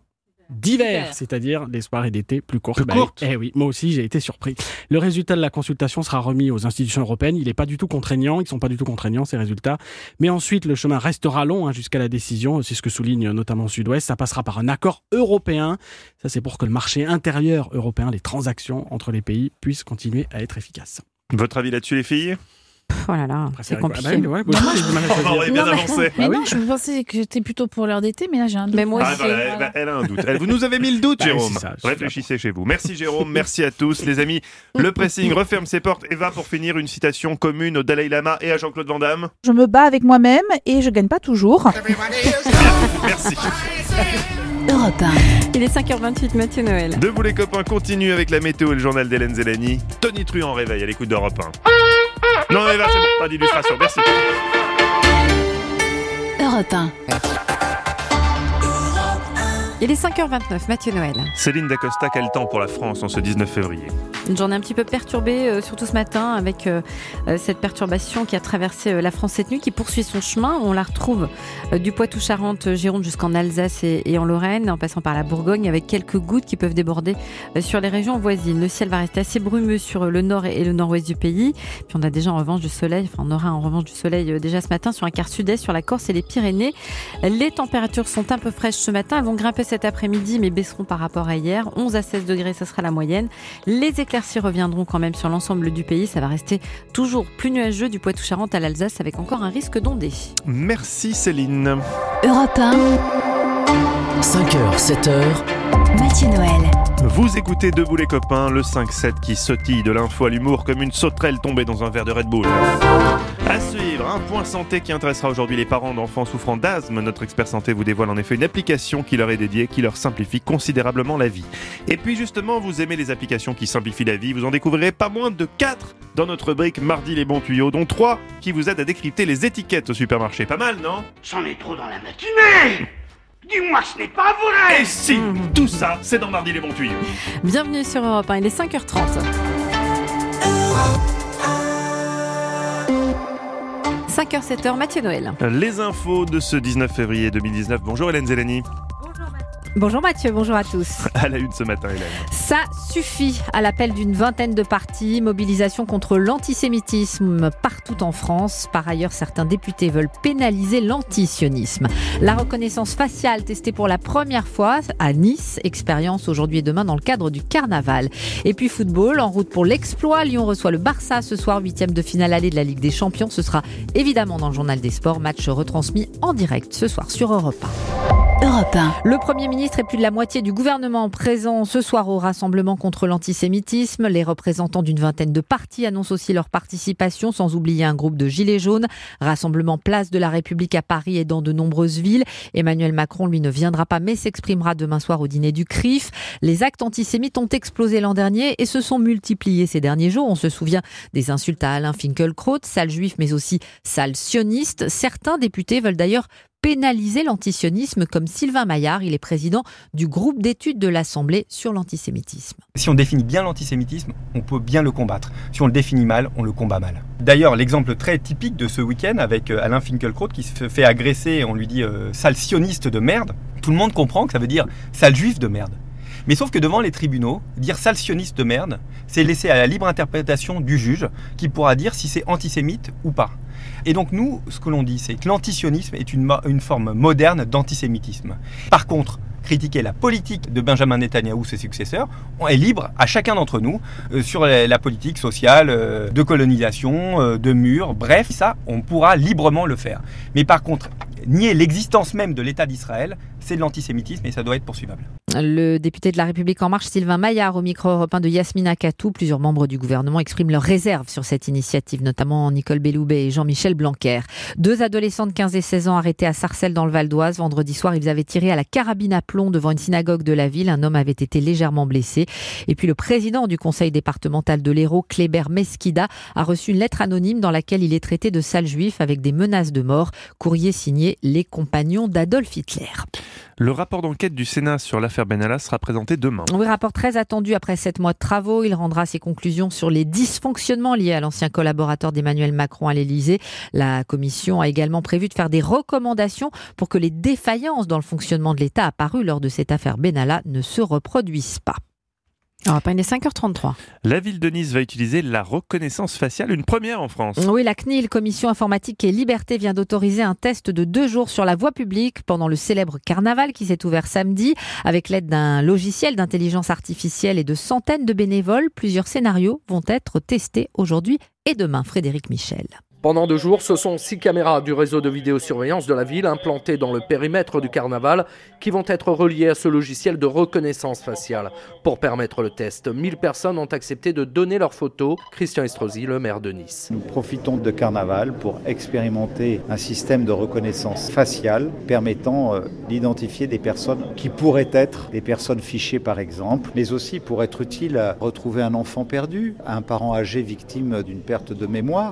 d'hiver, c'est-à-dire des soirées d'été plus courtes. Plus courtes. Eh oui, moi aussi j'ai été surpris. Le résultat de la consultation sera remis aux institutions européennes. Il n'est pas du tout contraignant, ils sont pas du tout contraignants ces résultats. Mais ensuite, le chemin restera long hein, jusqu'à la décision. C'est ce que souligne notamment Sud-Ouest. Ça passera par un accord européen. Ça, c'est pour que le marché intérieur européen, les transactions entre les pays, puissent continuer à être efficaces. Votre avis là-dessus, les filles ? Oh là là, c'est compliqué. Ah bah, ouais, moi, j'ai du mal à choisir. On aurait bien Non, mais- avancé. Mais Ah oui. non, je pensais que t'es plutôt pour l'heure d'été, mais là j'ai un doute. Mais moi Ah, aussi. bah, elle, bah, elle a un doute. Elle, vous nous avez mis le doute, Bah, Jérôme. c'est ça, je suis Réfléchissez chez vous. Merci, Jérôme. Merci à tous, les amis. Le pressing referme ses portes et va pour finir une citation commune au Dalai Lama et à Jean-Claude Van Damme. Je me bats avec moi-même et je gagne pas toujours. Merci. Europe un. Il est cinq heures vingt-huit, Mathieu Noël. Debout les copains, continue avec la météo et le journal d'Hélène Zélani. Tony Truant réveille à l'écoute d'Europe un. Non, mais là, c'est bon, pas d'illustration, merci. Europe un. Il est cinq heures vingt-neuf, Mathieu Noël. Céline Dacosta, quel temps pour la France en ce dix-neuf février ? Une journée un petit peu perturbée, euh, surtout ce matin, avec euh, euh, cette perturbation qui a traversé euh, la France cette nuit, qui poursuit son chemin. On la retrouve euh, du Poitou-Charentes, Gironde jusqu'en Alsace et, et en Lorraine, en passant par la Bourgogne, avec quelques gouttes qui peuvent déborder euh, sur les régions voisines. Le ciel va rester assez brumeux sur le nord et le nord-ouest du pays. Puis on a déjà en revanche du soleil, enfin on aura en revanche du soleil euh, déjà ce matin sur un quart sud-est, sur la Corse et les Pyrénées. Les températures sont un peu fraîches ce matin, elles vont grimper cet après-midi, mais baisseront par rapport à hier. onze à seize degrés, ça sera la moyenne. Les éclaircies reviendront quand même sur l'ensemble du pays. Ça va rester toujours plus nuageux du Poitou-Charentes à l'Alsace, avec encore un risque d'ondée. Merci Céline. Europe un. cinq heures, sept heures. Mathieu Noël. Vous écoutez Debout les copains, le cinq sept qui sautille de l'info à l'humour comme une sauterelle tombée dans un verre de Red Bull. À suivre, un point santé qui intéressera aujourd'hui les parents d'enfants souffrant d'asthme. Notre expert santé vous dévoile en effet une application qui leur est dédiée, qui leur simplifie considérablement la vie. Et puis justement, vous aimez les applications qui simplifient la vie, vous en découvrirez pas moins de quatre dans notre rubrique Mardi les bons tuyaux, dont trois qui vous aident à décrypter les étiquettes au supermarché. Pas mal, non ? J'en ai trop dans la matinée. Dis-moi que ce n'est pas vrai. Et si, tout ça, c'est dans Mardi les bons tuyaux. Bienvenue sur Europe un, il est cinq heures trente. cinq heures sept heures, Mathieu Noël. Les infos de ce dix-neuf février deux mille dix-neuf. Bonjour Hélène Zélani. Bonjour Mathieu, bonjour à tous. À la une ce matin, Hélène. Ça suffit à l'appel d'une vingtaine de partis. Mobilisation contre l'antisémitisme partout en France. Par ailleurs, certains députés veulent pénaliser l'antisionisme. La reconnaissance faciale testée pour la première fois à Nice. Expérience aujourd'hui et demain dans le cadre du carnaval. Et puis football, en route pour l'exploit. Lyon reçoit le Barça ce soir, huitième de finale aller de la Ligue des Champions. Ce sera évidemment dans le journal des sports. Match retransmis en direct ce soir sur Europe un. Europe un. Le Premier ministre et plus de la moitié du gouvernement présents ce soir au rassemblement contre l'antisémitisme. Les représentants d'une vingtaine de partis annoncent aussi leur participation, sans oublier un groupe de gilets jaunes. Rassemblement place de la République à Paris et dans de nombreuses villes. Emmanuel Macron, lui, ne viendra pas mais s'exprimera demain soir au dîner du C R I F. Les actes antisémites ont explosé l'an dernier et se sont multipliés ces derniers jours. On se souvient des insultes à Alain Finkielkraut, sale juif mais aussi sale sioniste. Certains députés veulent d'ailleurs pénaliser l'antisionisme, comme Sylvain Maillard, il est président du groupe d'études de l'Assemblée sur l'antisémitisme. Si on définit bien l'antisémitisme, on peut bien le combattre. Si on le définit mal, on le combat mal. D'ailleurs, l'exemple très typique de ce week-end avec Alain Finkielkraut qui se fait agresser, on lui dit euh, sale sioniste de merde, tout le monde comprend que ça veut dire sale juif de merde. Mais sauf que devant les tribunaux, dire sale sioniste de merde, c'est laissé à la libre interprétation du juge qui pourra dire si c'est antisémite ou pas. Et donc nous, ce que l'on dit, c'est que l'antisionisme est une, une forme moderne d'antisémitisme. Par contre, critiquer la politique de Benjamin Netanyahou, ses successeurs, on est libre à chacun d'entre nous euh, sur la, la politique sociale, euh, de colonisation, euh, de murs, bref, ça, on pourra librement le faire. Mais par contre, nier l'existence même de l'État d'Israël, c'est de l'antisémitisme et ça doit être poursuivable. Le député de La République En Marche, Sylvain Maillard, au micro européen de Yasmina Katou, plusieurs membres du gouvernement expriment leurs réserves sur cette initiative, notamment Nicole Belloubet et Jean-Michel Blanquer. Deux adolescents de quinze et seize ans arrêtés à Sarcelles dans le Val d'Oise. Vendredi soir, ils avaient tiré à la carabine à plomb devant une synagogue de la ville. Un homme avait été légèrement blessé. Et puis le président du conseil départemental de l'Hérault, Kléber Mesquida, a reçu une lettre anonyme dans laquelle il est traité de sale juif avec des menaces de mort. Courrier signé Les compagnons d'Adolf Hitler. Le rapport d'enquête du Sénat sur l'affaire l'affaire Benalla sera présenté demain. Oui, rapport très attendu après sept mois de travaux. Il rendra ses conclusions sur les dysfonctionnements liés à l'ancien collaborateur d'Emmanuel Macron à l'Élysée. La commission a également prévu de faire des recommandations pour que les défaillances dans le fonctionnement de l'État apparues lors de cette affaire Benalla ne se reproduisent pas. Alors, il est cinq heures trente-trois. La ville de Nice va utiliser la reconnaissance faciale, une première en France. Oui, la C N I L, Commission Informatique et Liberté, vient d'autoriser un test de deux jours sur la voie publique pendant le célèbre carnaval qui s'est ouvert samedi. Avec l'aide d'un logiciel d'intelligence artificielle et de centaines de bénévoles, plusieurs scénarios vont être testés aujourd'hui et demain. Frédéric Michel. Pendant deux jours, ce sont six caméras du réseau de vidéosurveillance de la ville implantées dans le périmètre du carnaval qui vont être reliées à ce logiciel de reconnaissance faciale. Pour permettre le test, mille personnes ont accepté de donner leurs photos. Christian Estrosi, le maire de Nice. Nous profitons de carnaval pour expérimenter un système de reconnaissance faciale permettant euh, d'identifier des personnes qui pourraient être des personnes fichées par exemple, mais aussi pour être utile à retrouver un enfant perdu, un parent âgé victime d'une perte de mémoire.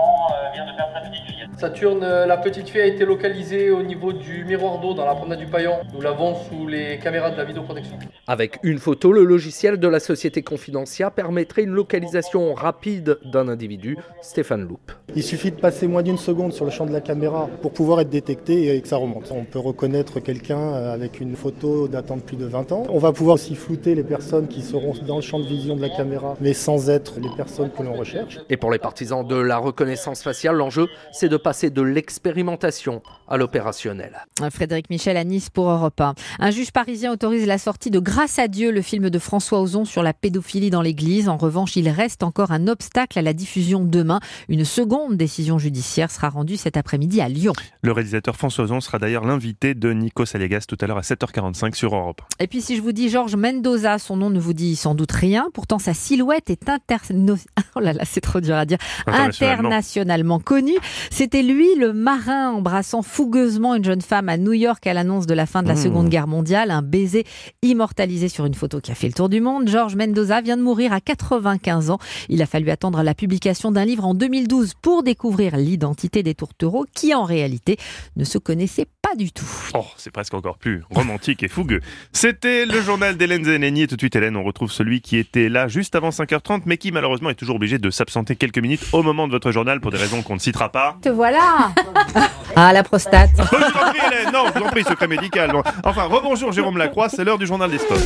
Saturne, la petite fille a été localisée au niveau du miroir d'eau dans la promenade du Paillon. Nous l'avons sous les caméras de la vidéoprotection. Avec une photo, le logiciel de la société Confidencia permettrait une localisation rapide d'un individu. Stéphane Loup. Il suffit de passer moins d'une seconde sur le champ de la caméra pour pouvoir être détecté et que ça remonte. On peut reconnaître quelqu'un avec une photo datant de plus de vingt ans. On va pouvoir aussi flouter les personnes qui seront dans le champ de vision de la caméra, mais sans être les personnes que l'on recherche. Et pour les partisans de la reconnaissance faciale, l'enjeu, c'est de passer de l'expérimentation à l'opérationnel. Frédéric Michel à Nice pour Europe un. Un juge parisien autorise la sortie de Grâce à Dieu, le film de François Ozon sur la pédophilie dans l'église. En revanche, il reste encore un obstacle à la diffusion demain. Une seconde décision judiciaire sera rendue cet après-midi à Lyon. Le réalisateur François Ozon sera d'ailleurs l'invité de Nico Saliagas tout à l'heure à sept heures quarante-cinq sur Europe. Et puis si je vous dis Georges Mendoza, son nom ne vous dit sans doute rien. Pourtant sa silhouette est inter... oh là là, c'est trop dur à dire. Internationalement. internationalement connue. C'était lui le marin embrassant fougueusement une jeune femme à New York à l'annonce de la fin de la mmh. Seconde Guerre mondiale. Un baiser immortalisé sur une photo qui a fait le tour du monde. Georges Mendoza vient de mourir à quatre-vingt-quinze ans. Il a fallu attendre la publication d'un livre en deux mille douze pour découvrir l'identité des tourtereaux qui en réalité ne se connaissaient pas du tout. Oh, c'est presque encore plus romantique et fougueux. C'était le journal d'Hélène Zeneni. Et tout de suite, Hélène, on retrouve celui qui était là juste avant cinq heures trente, mais qui malheureusement est toujours obligé de s'absenter quelques minutes au moment de votre journal pour des raisons qu'on ne citera pas. Te voilà. Ah, la prostate. Je vous en prie, Hélène. Non, je vous en prie, secret médical. Bon. Enfin, rebonjour Jérôme Lacroix, c'est l'heure du journal des sports.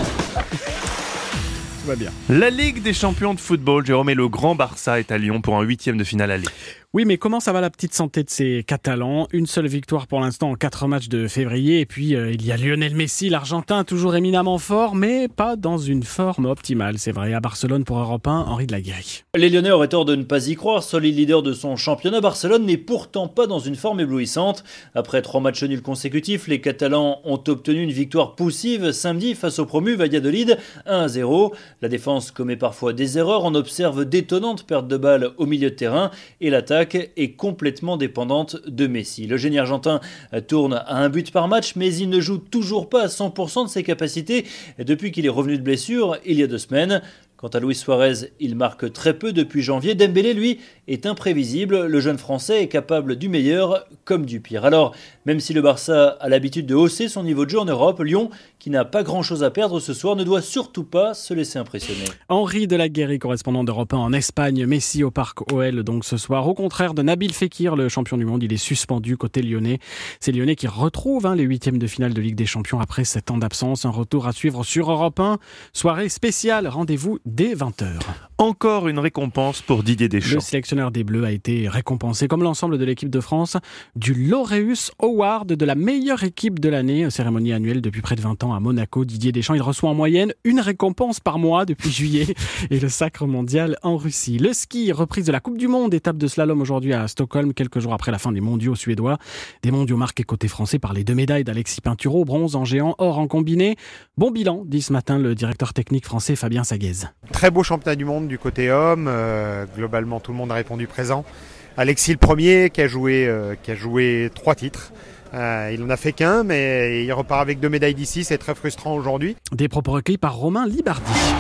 Tout va bien. La Ligue des champions de football, Jérôme, et le Grand Barça est à Lyon pour un huitième de finale aller. Oui, mais comment ça va la petite santé de ces Catalans ? Une seule victoire pour l'instant en quatre matchs de février. Et puis, euh, il y a Lionel Messi, l'Argentin, toujours éminemment fort, mais pas dans une forme optimale. C'est vrai, à Barcelone pour Europe un, Henri de la Guérie. Les Lyonnais auraient tort de ne pas y croire. Solide leader de son championnat, Barcelone n'est pourtant pas dans une forme éblouissante. Après trois matchs nuls consécutifs, les Catalans ont obtenu une victoire poussive samedi face au promu Valladolid, un à zéro. La défense commet parfois des erreurs. On observe d'étonnantes pertes de balles au milieu de terrain et l'attaque est complètement dépendante de Messi. Le génie argentin tourne à un but par match, mais il ne joue toujours pas à cent pour cent de ses capacités depuis qu'il est revenu de blessure il y a deux semaines. Quant à Luis Suarez, il marque très peu depuis janvier. Dembélé, lui, est imprévisible. Le jeune Français est capable du meilleur comme du pire. Alors, même si le Barça a l'habitude de hausser son niveau de jeu en Europe, Lyon, qui n'a pas grand-chose à perdre ce soir, ne doit surtout pas se laisser impressionner. Henri de la Guérie, correspondant d'Europe un en Espagne. Messi au Parc O L donc ce soir. Au contraire de Nabil Fekir, le champion du monde, il est suspendu côté lyonnais. C'est Lyonnais qui retrouve hein, les huitièmes de finale de Ligue des Champions après sept ans d'absence. Un retour à suivre sur Europe un. Soirée spéciale. Rendez-vous dès vingt heures. Encore une récompense pour Didier Deschamps. Le sélectionneur des Bleus a été récompensé, comme l'ensemble de l'équipe de France, du Laureus Award de la meilleure équipe de l'année, cérémonie annuelle depuis près de vingt ans à Monaco. Didier Deschamps, il reçoit en moyenne une récompense par mois depuis juillet et le sacre mondial en Russie. Le ski, reprise de la Coupe du Monde, étape de slalom aujourd'hui à Stockholm, quelques jours après la fin des mondiaux suédois. Des mondiaux marqués côté français par les deux médailles d'Alexis Pinturo, bronze en géant, or en combiné. Bon bilan, dit ce matin le directeur technique français Fabien Saguez. Très beau championnat du monde du côté homme, euh, globalement tout le monde a répondu présent. Alexis le premier qui a joué, euh, qui a joué trois titres. Euh, il n'en a fait qu'un, mais il repart avec deux médailles d'ici, c'est très frustrant aujourd'hui. Des propos recueillis par Romain Libardi.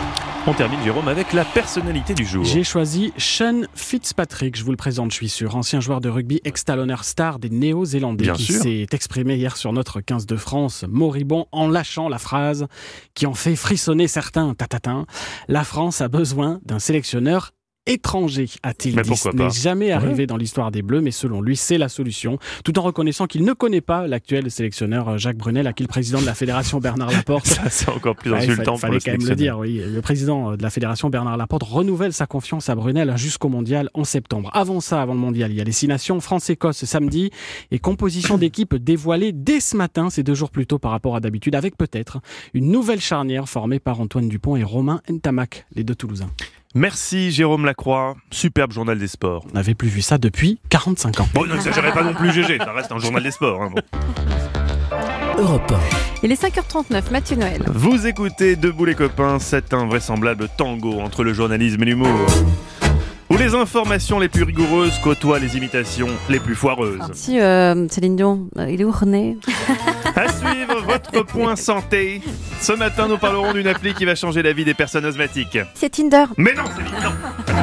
On termine, Jérôme, avec la personnalité du jour. J'ai choisi Sean Fitzpatrick, je vous le présente, je suis sûr, ancien joueur de rugby, ex-talonneur star des Néo-Zélandais, Bien qui sûr. s'est exprimé hier sur notre quinze de France, moribond, en lâchant la phrase qui en fait frissonner certains, tatatin. La France a besoin d'un sélectionneur étranger, a-t-il Mais dit. pourquoi Ce pas n'est jamais arrivé Ouais. dans l'histoire des Bleus, mais selon lui, c'est la solution, tout en reconnaissant qu'il ne connaît pas l'actuel sélectionneur Jacques Brunel, à qui le président de la Fédération Bernard Laporte... Ça, c'est encore plus Ouais, il insultant fallait, pour fallait le quand même le sélectionneur. dire, oui. Le président de la Fédération, Bernard Laporte, renouvelle sa confiance à Brunel jusqu'au mondial en septembre. Avant ça, avant le mondial, il y a les six nations, France-Écosse samedi, et composition d'équipe dévoilée dès ce matin, c'est deux jours plus tôt par rapport à d'habitude, avec peut-être une nouvelle charnière formée par Antoine Dupont et Romain Ntamak, les deux Toulousains. Merci Jérôme Lacroix, superbe journal des sports. On n'avait plus vu ça depuis quarante-cinq ans. Bon, n'exagérez pas non plus G G, ça reste un journal des sports. Hein, bon. Europe Il est cinq heures trente-neuf, Mathieu Noël. Vous écoutez Debout les copains, cet invraisemblable tango entre le journalisme et l'humour, où les informations les plus rigoureuses côtoient les imitations les plus foireuses. Si, euh, Céline Dion, euh, il est où René? À suivre votre point santé. Ce matin, nous parlerons d'une appli qui va changer la vie des personnes asthmatiques. C'est Tinder. Mais non, c'est non.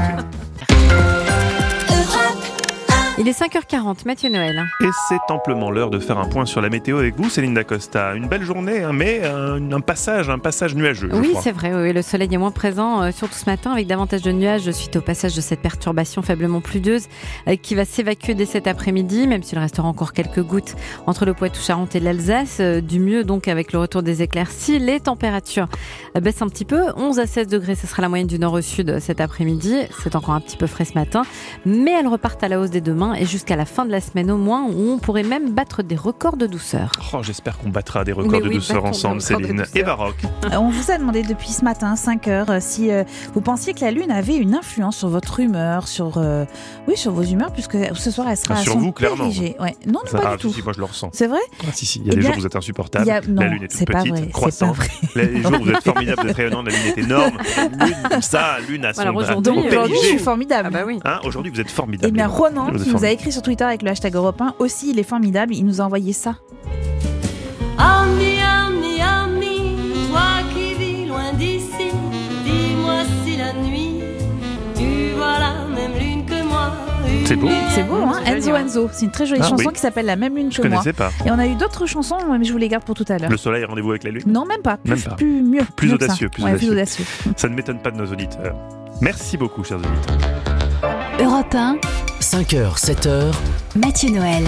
Il est cinq heures quarante, Mathieu Noël. Et c'est amplement l'heure de faire un point sur la météo avec vous, Céline Dacosta. Une belle journée, hein, mais un, un passage, un passage nuageux. je Oui, crois. c'est vrai, oui, le soleil est moins présent, euh, surtout ce matin, avec davantage de nuages suite au passage de cette perturbation faiblement pluieuse euh, qui va s'évacuer dès cet après-midi, même s'il restera encore quelques gouttes entre le Poitou-Charentes et l'Alsace. Euh, du mieux donc avec le retour des éclaircies, les températures euh, baissent un petit peu, onze à seize degrés, ce sera la moyenne du nord au sud euh, cet après-midi. C'est encore un petit peu frais ce matin, mais elles repartent à la hausse dès demain et jusqu'à la fin de la semaine au moins, où on pourrait même battre des records de douceur. Oh, j'espère qu'on battra des records Mais de oui, douceur battons des ensemble, records de Céline. douceur. Et Baroque. Euh, On vous a demandé depuis ce matin, cinq heures, euh, si euh, vous pensiez que la Lune avait une influence sur votre humeur, sur, euh, oui, sur vos humeurs, puisque ce soir elle sera Ah, à sur son vous, clairement. périgée. Ouais. Non, non, Ça, pas ah, du tout. si, si, moi je le ressens. C'est vrai? Ah, si, si. Il y a Eh des bien, jours où vous êtes insupportable. il y a- non, La Lune est toute c'est pas petite, vrai, c'est croissante. pas vrai. Les jours où vous êtes formidable, vous êtes rayonnante, la Lune est énorme. La Lune, comme ça, la Lune a son Alors, bras aujourd'hui, au Aujourd'hui, je suis périgée. formidable. Ah bah oui. Hein, aujourd'hui, vous êtes formidable. Et bien, Léon. Ronan, Vous êtes qui nous a formidable. écrit sur Twitter avec le hashtag Europe un, aussi il est formidable, il nous a envoyé ça. Ami, ami, ami, toi qui vis loin d'ici, dis-moi si la nuit, tu vois la même lune que moi. une C'est beau. lune C'est beau, hein? c'est joli, Enzo ouais. Enzo. C'est une très jolie Ah, chanson oui. qui s'appelle La même lune Je que moi. connaissais pas. Et on a eu d'autres chansons, mais je vous les garde pour tout à l'heure. Le soleil, rendez-vous avec la Lune. Non, même pas. Plus, Même pas. plus mieux. Plus mieux que ça. audacieux, plus Ouais, audacieux. Ça ne m'étonne pas de nos auditeurs. Merci beaucoup, chers auditeurs. Europe un, cinq heures, sept heures, Mathieu Noël.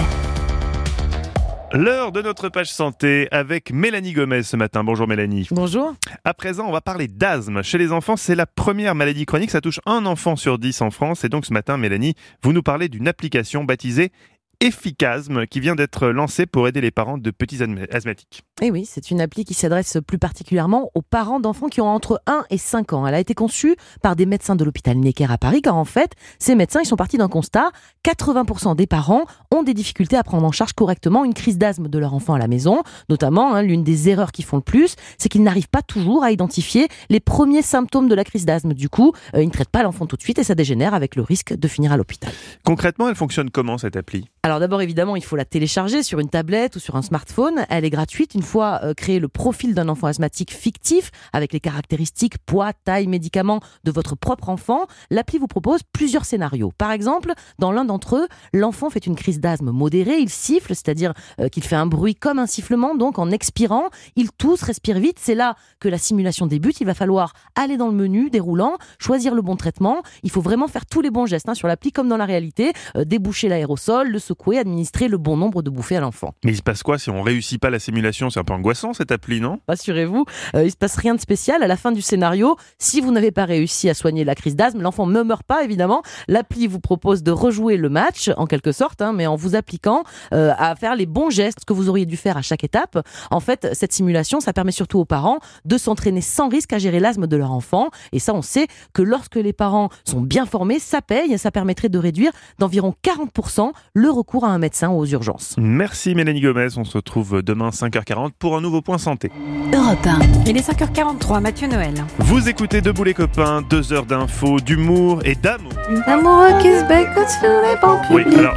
L'heure de notre page santé avec Mélanie Gomez ce matin. Bonjour Mélanie. Bonjour. À présent, on va parler d'asthme. Chez les enfants, c'est la première maladie chronique. Ça touche un enfant sur dix en France. Et donc ce matin, Mélanie, vous nous parlez d'une application baptisée Efficasme qui vient d'être lancée pour aider les parents de petits asthma- asthmatiques. Et oui, c'est une appli qui s'adresse plus particulièrement aux parents d'enfants qui ont entre un et cinq ans. Elle a été conçue par des médecins de l'hôpital Necker à Paris, car en fait, ces médecins, ils sont partis d'un constat. quatre-vingts pour cent des parents ont des difficultés à prendre en charge correctement une crise d'asthme de leur enfant à la maison. Notamment, hein, l'une des erreurs qu'ils font le plus, c'est qu'ils n'arrivent pas toujours à identifier les premiers symptômes de la crise d'asthme. Du coup, euh, ils ne traitent pas l'enfant tout de suite et ça dégénère avec le risque de finir à l'hôpital. Concrètement, elle fonctionne comment cette appli ? Alors d'abord, évidemment, il faut la télécharger sur une tablette ou sur un smartphone. Elle est gratuite. Une fois euh, créé le profil d'un enfant asthmatique fictif, avec les caractéristiques, poids, taille, médicaments de votre propre enfant, l'appli vous propose plusieurs scénarios. Par exemple, dans l'un d'entre eux, l'enfant fait une crise d'asthme modérée, il siffle, c'est-à-dire euh, qu'il fait un bruit comme un sifflement, donc en expirant, il tousse, respire vite. C'est là que la simulation débute. Il va falloir aller dans le menu déroulant, choisir le bon traitement. Il faut vraiment faire tous les bons gestes hein, sur l'appli comme dans la réalité, euh, déboucher l'aérosol, le secouer, administrer le bon nombre de bouffées à l'enfant. Mais il se passe quoi si on réussit pas la simulation ? C'est un peu angoissant cette appli, non ? Rassurez-vous, euh, il se passe rien de spécial. À la fin du scénario, si vous n'avez pas réussi à soigner la crise d'asthme, l'enfant ne meurt pas évidemment. L'appli vous propose de rejouer le match, en quelque sorte, hein, mais en vous appliquant euh, à faire les bons gestes que vous auriez dû faire à chaque étape. En fait, cette simulation, ça permet surtout aux parents de s'entraîner sans risque à gérer l'asthme de leur enfant. Et ça, on sait que lorsque les parents sont bien formés, ça paye et ça permettrait de réduire d'environ quarante pour cent le recours à un médecin aux urgences. Merci Mélanie Gomez, on se retrouve demain cinq heures quarante pour un nouveau point santé. Europe un. Il est cinq heures quarante-trois, Mathieu Noël. Vous écoutez Debout les copains, deux heures d'infos, d'humour et d'amour. L'amoureux qui se bécote sur les bancs Oui, publics. alors oui,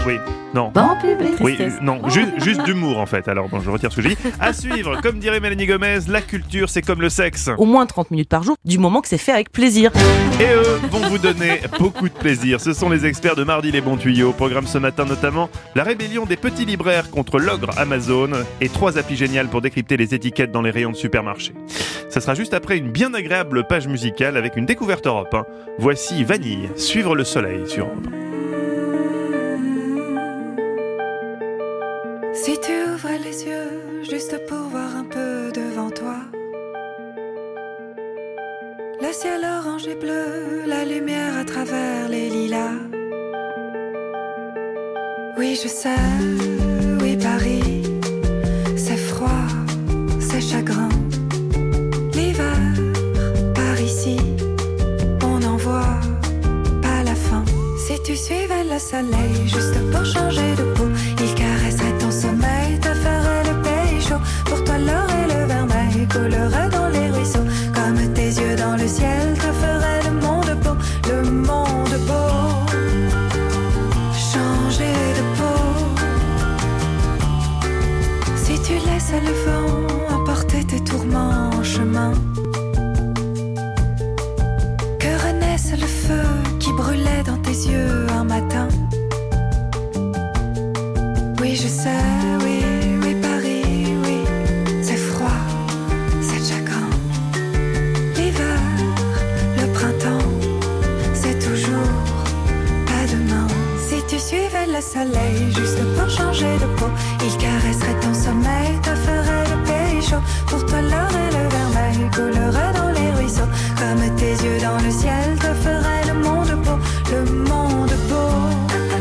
Non. Ban public. Oui, Tristesse. euh, non, ju- juste d'humour en fait. Alors bon, je retire ce que j'ai dit. À suivre, comme dirait Mélanie Gomez, la culture c'est comme le sexe. Au moins trente minutes par jour, du moment que c'est fait avec plaisir. Et eux vont vous donner beaucoup de plaisir. Ce sont les experts de Mardi les bons tuyaux. Au programme ce matin notamment, la rébellion des petits libraires contre l'ogre Amazon et trois applis géniales pour décrypter les étiquettes dans les rayons de supermarché. Ça sera juste après une bien agréable page musicale avec une découverte Europe un. Voici Vanille, Suivre le soleil sur Europe un. Si tu ouvrais les yeux juste pour voir un peu devant toi, le ciel orange et bleu, la lumière à travers les lilas. Oui, je sais, oui, Paris, c'est froid, c'est chagrin. L'hiver, par ici, on n'en voit pas la fin. Si tu suivais le soleil juste pour changer de peau, il caresserait ton sommeil, te ferait le pays chaud. Pour toi l'or et le vermeil coulerait dans les ruisseaux. Comme tes yeux dans le ciel te ferait le monde beau, le monde beau. Changer de peau. Si tu laisses le vent emporter tes tourments en chemin, que renaisse le feu qui brûlait dans tes yeux un matin. Oui, je sais, oui, oui, Paris, oui, c'est froid, c'est chagrin. L'hiver, le printemps, c'est toujours pas demain. Si tu suivais le soleil juste pour changer de peau, il caresserait ton sommeil, te ferait le pays chaud. Pour toi l'or et le vermeil coulerait dans les ruisseaux. Comme tes yeux dans le ciel te ferait le monde beau, le monde beau.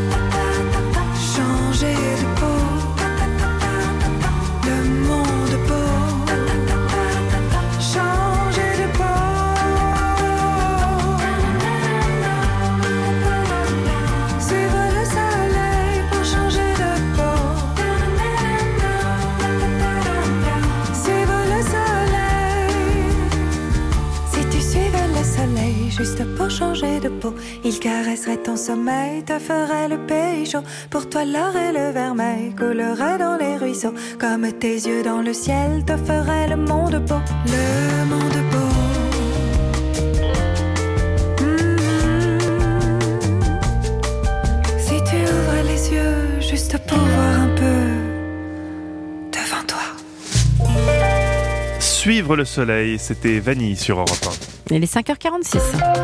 Changer de peau. Juste pour changer de peau, il caresserait ton sommeil, te ferait le pays chaud. Pour toi l'or et le vermeil coulerait dans les ruisseaux. Comme tes yeux dans le ciel te ferait le monde beau, le monde beau. Mmh. Si tu ouvres les yeux juste pour voir un peu devant toi. Suivre le soleil, c'était Vanille sur Europe un. Il est cinq heures quarante-six.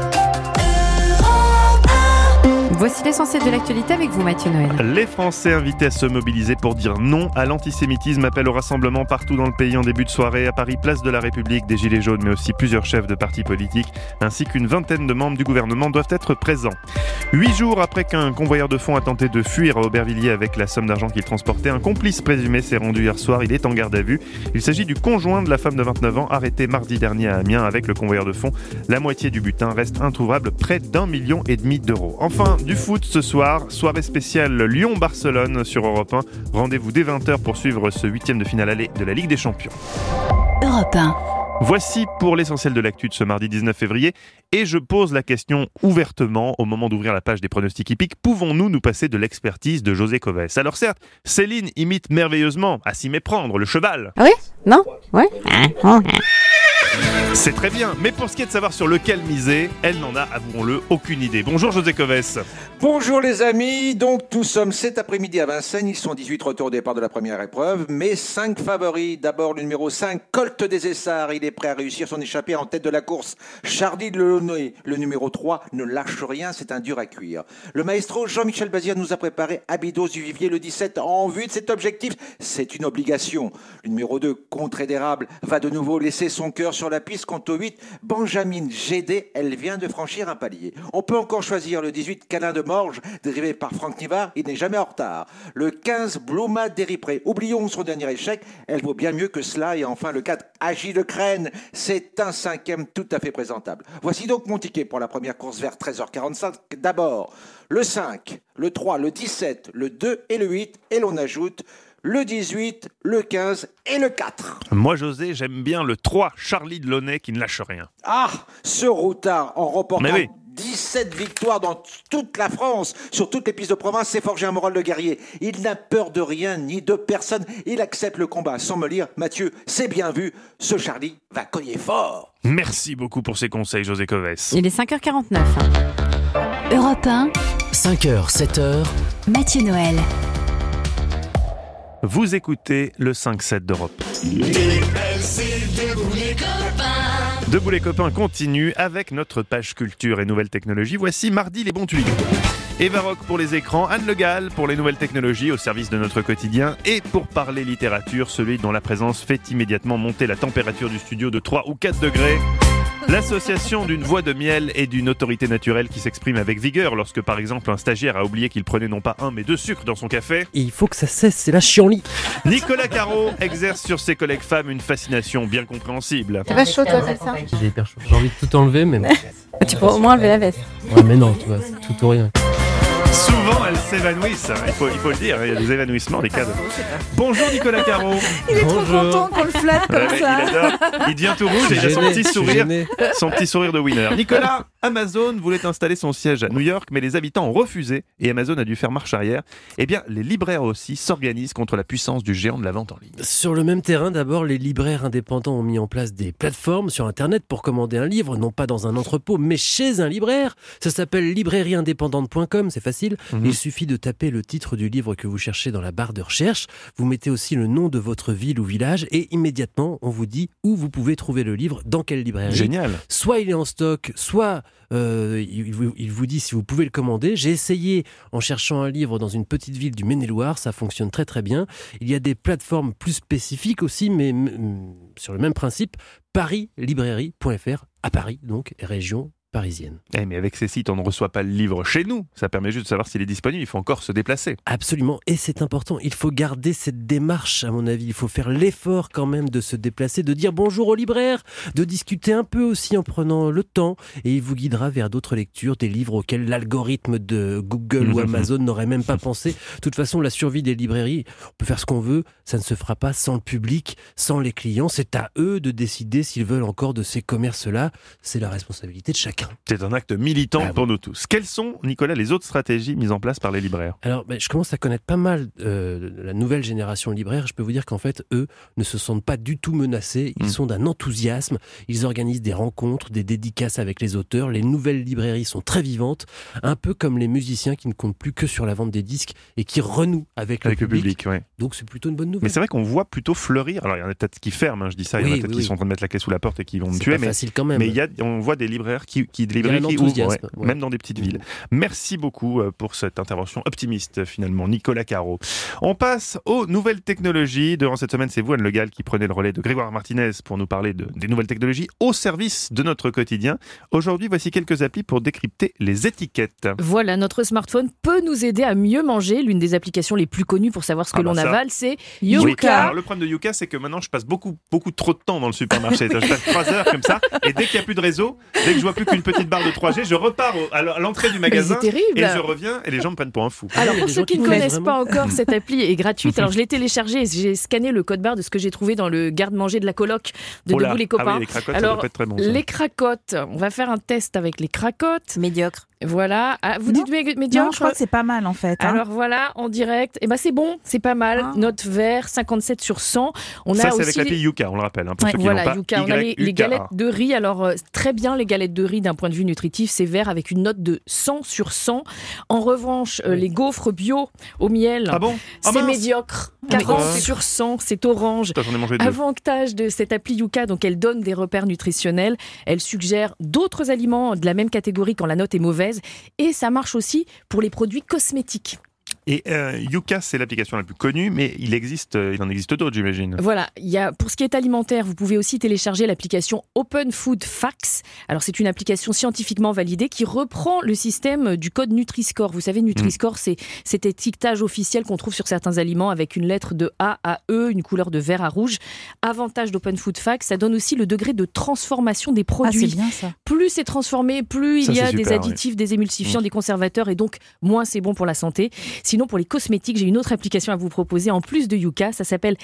Voici l'essentiel de l'actualité avec vous, Mathieu Noël. Les Français invités à se mobiliser pour dire non à l'antisémitisme appellent au rassemblement partout dans le pays en début de soirée. À Paris, place de la République, des Gilets jaunes, mais aussi plusieurs chefs de partis politiques, ainsi qu'une vingtaine de membres du gouvernement doivent être présents. Huit jours après qu'un convoyeur de fonds a tenté de fuir à Aubervilliers avec la somme d'argent qu'il transportait, un complice présumé s'est rendu hier soir. Il est en garde à vue. Il s'agit du conjoint de la femme de vingt-neuf ans, arrêtée mardi dernier à Amiens avec le convoyeur de fonds. La moitié du butin reste introuvable, près d'un million et demi d'euros. Enfin, du foot ce soir, soirée spéciale Lyon-Barcelone sur Europe un. Rendez-vous dès vingt heures pour suivre ce huitième de finale aller de la Ligue des Champions. Europe un. Voici pour l'essentiel de l'actu de ce mardi dix-neuf février. Et je pose la question ouvertement au moment d'ouvrir la page des pronostics hippiques. Pouvons-nous nous passer de l'expertise de José Coves ? Alors certes, Céline imite merveilleusement, à s'y méprendre, le cheval. Ah oui ? Non ? Ouais. C'est très bien, mais pour ce qui est de savoir sur lequel miser, elle n'en a, avouons-le, aucune idée. Bonjour José Coves. Bonjour les amis, donc nous sommes cet après-midi à Vincennes, ils sont dix-huit retours au départ de la première épreuve, mais cinq favoris. D'abord le numéro cinq, Colt des Essarts, il est prêt à réussir son échappée en tête de la course. Charlie de Launay, le numéro trois, ne lâche rien, c'est un dur à cuire. Le maestro Jean-Michel Bazir nous a préparé Abydos du Vivier le dix-sept en vue de cet objectif, c'est une obligation. Le numéro deux, Contre d'érable, va de nouveau laisser son cœur sur la piste. Quant au huit, Benjamin G D, elle vient de franchir un palier. On peut encore choisir le dix-huit, Câlin de Morges, dérivé par Franck Nivard, il n'est jamais en retard. Le quinze, Blouma Déripré, oublions son dernier échec, elle vaut bien mieux que cela. Et enfin le quatre, Agi de Crène, c'est un cinquième tout à fait présentable. Voici donc mon ticket pour la première course vers treize heures quarante-cinq. D'abord, le cinq, le trois, le dix-sept, le deux et le huit, et l'on ajoute le dix-huit, le quinze et le quatre. Moi, José, j'aime bien le trois, Charlie de Launay qui ne lâche rien. Ah, ce routard en remportant oui. dix dix-sept victoires dans toute la France, sur toutes les pistes de province, s'est forgé un moral de guerrier. Il n'a peur de rien ni de personne. Il accepte le combat sans me lire. Mathieu, c'est bien vu. Ce Charlie va cogner fort. Merci beaucoup pour ces conseils, José Coves. Il est cinq heures quarante-neuf. Europe un, cinq heures, sept heures. Mathieu Noël. Vous écoutez le cinq sept d'Europe. Debout les copains continue avec notre page culture et nouvelles technologies. Voici mardi les bons tuyaux. Eva Rock pour les écrans, Anne Le Gall pour les nouvelles technologies au service de notre quotidien et pour parler littérature, celui dont la présence fait immédiatement monter la température du studio de trois ou quatre degrés. L'association d'une voix de miel et d'une autorité naturelle qui s'exprime avec vigueur lorsque par exemple un stagiaire a oublié qu'il prenait non pas un mais deux sucres dans son café. Et il faut que ça cesse, c'est la chienlit. Nicolas Caro exerce sur ses collègues femmes une fascination bien compréhensible. C'est pas chaud toi comme ça? J'ai hyper chaud. J'ai envie de tout enlever mais bon. Tu peux au moins enlever la veste. Ouais mais non, tu vois, c'est tout ou rien. Souvent, elles s'évanouissent, il faut, il faut le dire, il y a des évanouissements, des cas de... Bonjour Nicolas Caro. Il est trop content qu'on le flatte comme Ouais, ça. Il adore, il devient tout rouge et il a son Gêné, petit je suis sourire, gêné. son petit sourire de winner. Nicolas, Amazon voulait installer son siège à New York, mais les habitants ont refusé et Amazon a dû faire marche arrière. Eh bien, les libraires aussi s'organisent contre la puissance du géant de la vente en ligne. Sur le même terrain, d'abord, les libraires indépendants ont mis en place des plateformes sur Internet pour commander un livre, non pas dans un entrepôt, mais chez un libraire. Ça s'appelle librairie indépendante point com, c'est facile. Mhm. Il suffit de taper le titre du livre que vous cherchez dans la barre de recherche. Vous mettez aussi le nom de votre ville ou village et immédiatement, on vous dit où vous pouvez trouver le livre, dans quelle librairie. Génial. Soit il est en stock, soit euh, il, vous, il vous dit si vous pouvez le commander. J'ai essayé en cherchant un livre dans une petite ville du Maine-et-Loire, ça fonctionne très très bien. Il y a des plateformes plus spécifiques aussi, mais mm, sur le même principe, paris librairie point f r, à Paris donc, région parisienne. Eh mais avec ces sites, on ne reçoit pas le livre chez nous. Ça permet juste de savoir s'il est disponible. Il faut encore se déplacer. Absolument. Et c'est important. Il faut garder cette démarche, à mon avis. Il faut faire l'effort quand même de se déplacer, de dire bonjour au libraire, de discuter un peu aussi en prenant le temps. Et il vous guidera vers d'autres lectures, des livres auxquels l'algorithme de Google ou Amazon n'aurait même pas pensé. De toute façon, la survie des librairies, on peut faire ce qu'on veut. Ça ne se fera pas sans le public, sans les clients. C'est à eux de décider s'ils veulent encore de ces commerces-là. C'est la responsabilité de chacun. C'est un acte militant Ah, pour oui. nous tous. Quelles sont, Nicolas, les autres stratégies mises en place par les libraires? Alors, ben, je commence à connaître pas mal euh, la nouvelle génération libraire. Je peux vous dire qu'en fait, eux ne se sentent pas du tout menacés. Ils Mmh. sont d'un enthousiasme. Ils organisent des rencontres, des dédicaces avec les auteurs. Les nouvelles librairies sont très vivantes, un peu comme les musiciens qui ne comptent plus que sur la vente des disques et qui renouent avec, Avec le le public. public, ouais. Donc, c'est plutôt une bonne nouvelle. Mais c'est vrai qu'on voit plutôt fleurir. Alors, il y en a peut-être qui ferment, hein, je dis ça. Il y en a Oui, peut-être oui, qui oui. sont en train de mettre la clé sous la porte et qui vont me C'est tuer. pas mais, facile quand même. mais il y a, on voit des libraires qui, qui, des Il y a librairies un qui ouvrent, enthousiasme, ouais, ouais. même dans des petites villes. Merci beaucoup euh, pour cette intervention optimiste, finalement, Nicolas Caro. On passe aux nouvelles technologies. Durant cette semaine, c'est vous, Anne Le Gall, qui prenez le relais de Grégoire Martinez pour nous parler de, des nouvelles technologies au service de notre quotidien. Aujourd'hui, voici quelques applis pour décrypter les étiquettes. Voilà, notre smartphone peut nous aider à mieux manger. L'une des applications les plus connues pour savoir ce que Ah bah l'on ça. avale, c'est Oui. Yuka. Alors, le problème de Yuka, c'est que maintenant, je passe beaucoup, beaucoup trop de temps dans le supermarché. Je passe trois heures comme ça, et dès qu'il n'y a plus de réseau, dès que je vois plus qu'une petite barre de trois G, je repars au- à l'entrée du magasin c'est terrible. et je reviens et les gens me prennent pour un fou. Alors il y a pour des ceux gens qui qui ne connaissent connaissent pas vraiment. encore, cette appli est gratuite. Alors je l'ai téléchargée et j'ai scanné le code barre de ce que j'ai trouvé dans le garde-manger de la coloc de Oh là. Debout les Ah copains. oui, les cracottes, ça Alors doit pas être très bon, ça. les cracottes, on va faire un test avec les cracottes. Médiocre. Voilà. Ah, vous Non. dites mé- Non, médiocre. je crois que c'est pas mal en fait. hein. Alors voilà, en direct, et ben c'est bon, c'est pas mal. Ah. Note vert, cinquante-sept sur cent. On Ça, a c'est aussi avec l'appli Yuka, on le rappelle, hein, pour Ouais, ceux qui voilà, n'ont pas. Yuka. On a les, les Y U K A. galettes de riz. Alors, euh, très bien, les galettes de riz d'un point de vue nutritif, c'est vert avec une note de cent sur cent. En revanche, euh, les gaufres bio au miel, Ah bon Ah c'est mince. médiocre. Ah, quarante pourquoi sur cent, c'est orange. Putain, j'en ai mangé deux. Avantage de cette appli Yuka, donc elle donne des repères nutritionnels, elle suggère d'autres aliments de la même catégorie quand la note est mauvaise, et ça marche aussi pour les produits cosmétiques. Et euh, Yuka, c'est l'application la plus connue, mais il existe, euh, il en existe d'autres, j'imagine. Voilà, il y a, pour ce qui est alimentaire, vous pouvez aussi télécharger l'application Open Food Facts. Alors c'est une application scientifiquement validée qui reprend le système du code Nutri-Score. Vous savez, Nutri-Score, mmh. c'est cet étiquetage officiel qu'on trouve sur certains aliments avec une lettre de A à E, une couleur de vert à rouge. Avantage d'Open Food Facts, ça donne aussi le degré de transformation des produits. Ah, c'est bien ça. Plus c'est transformé, plus Ça, il y a c'est des super, additifs, des émulsifiants, Mmh. des conservateurs, et donc moins c'est bon pour la santé. Sinon, pour les cosmétiques, j'ai une autre application à vous proposer en plus de Yuka. Ça s'appelle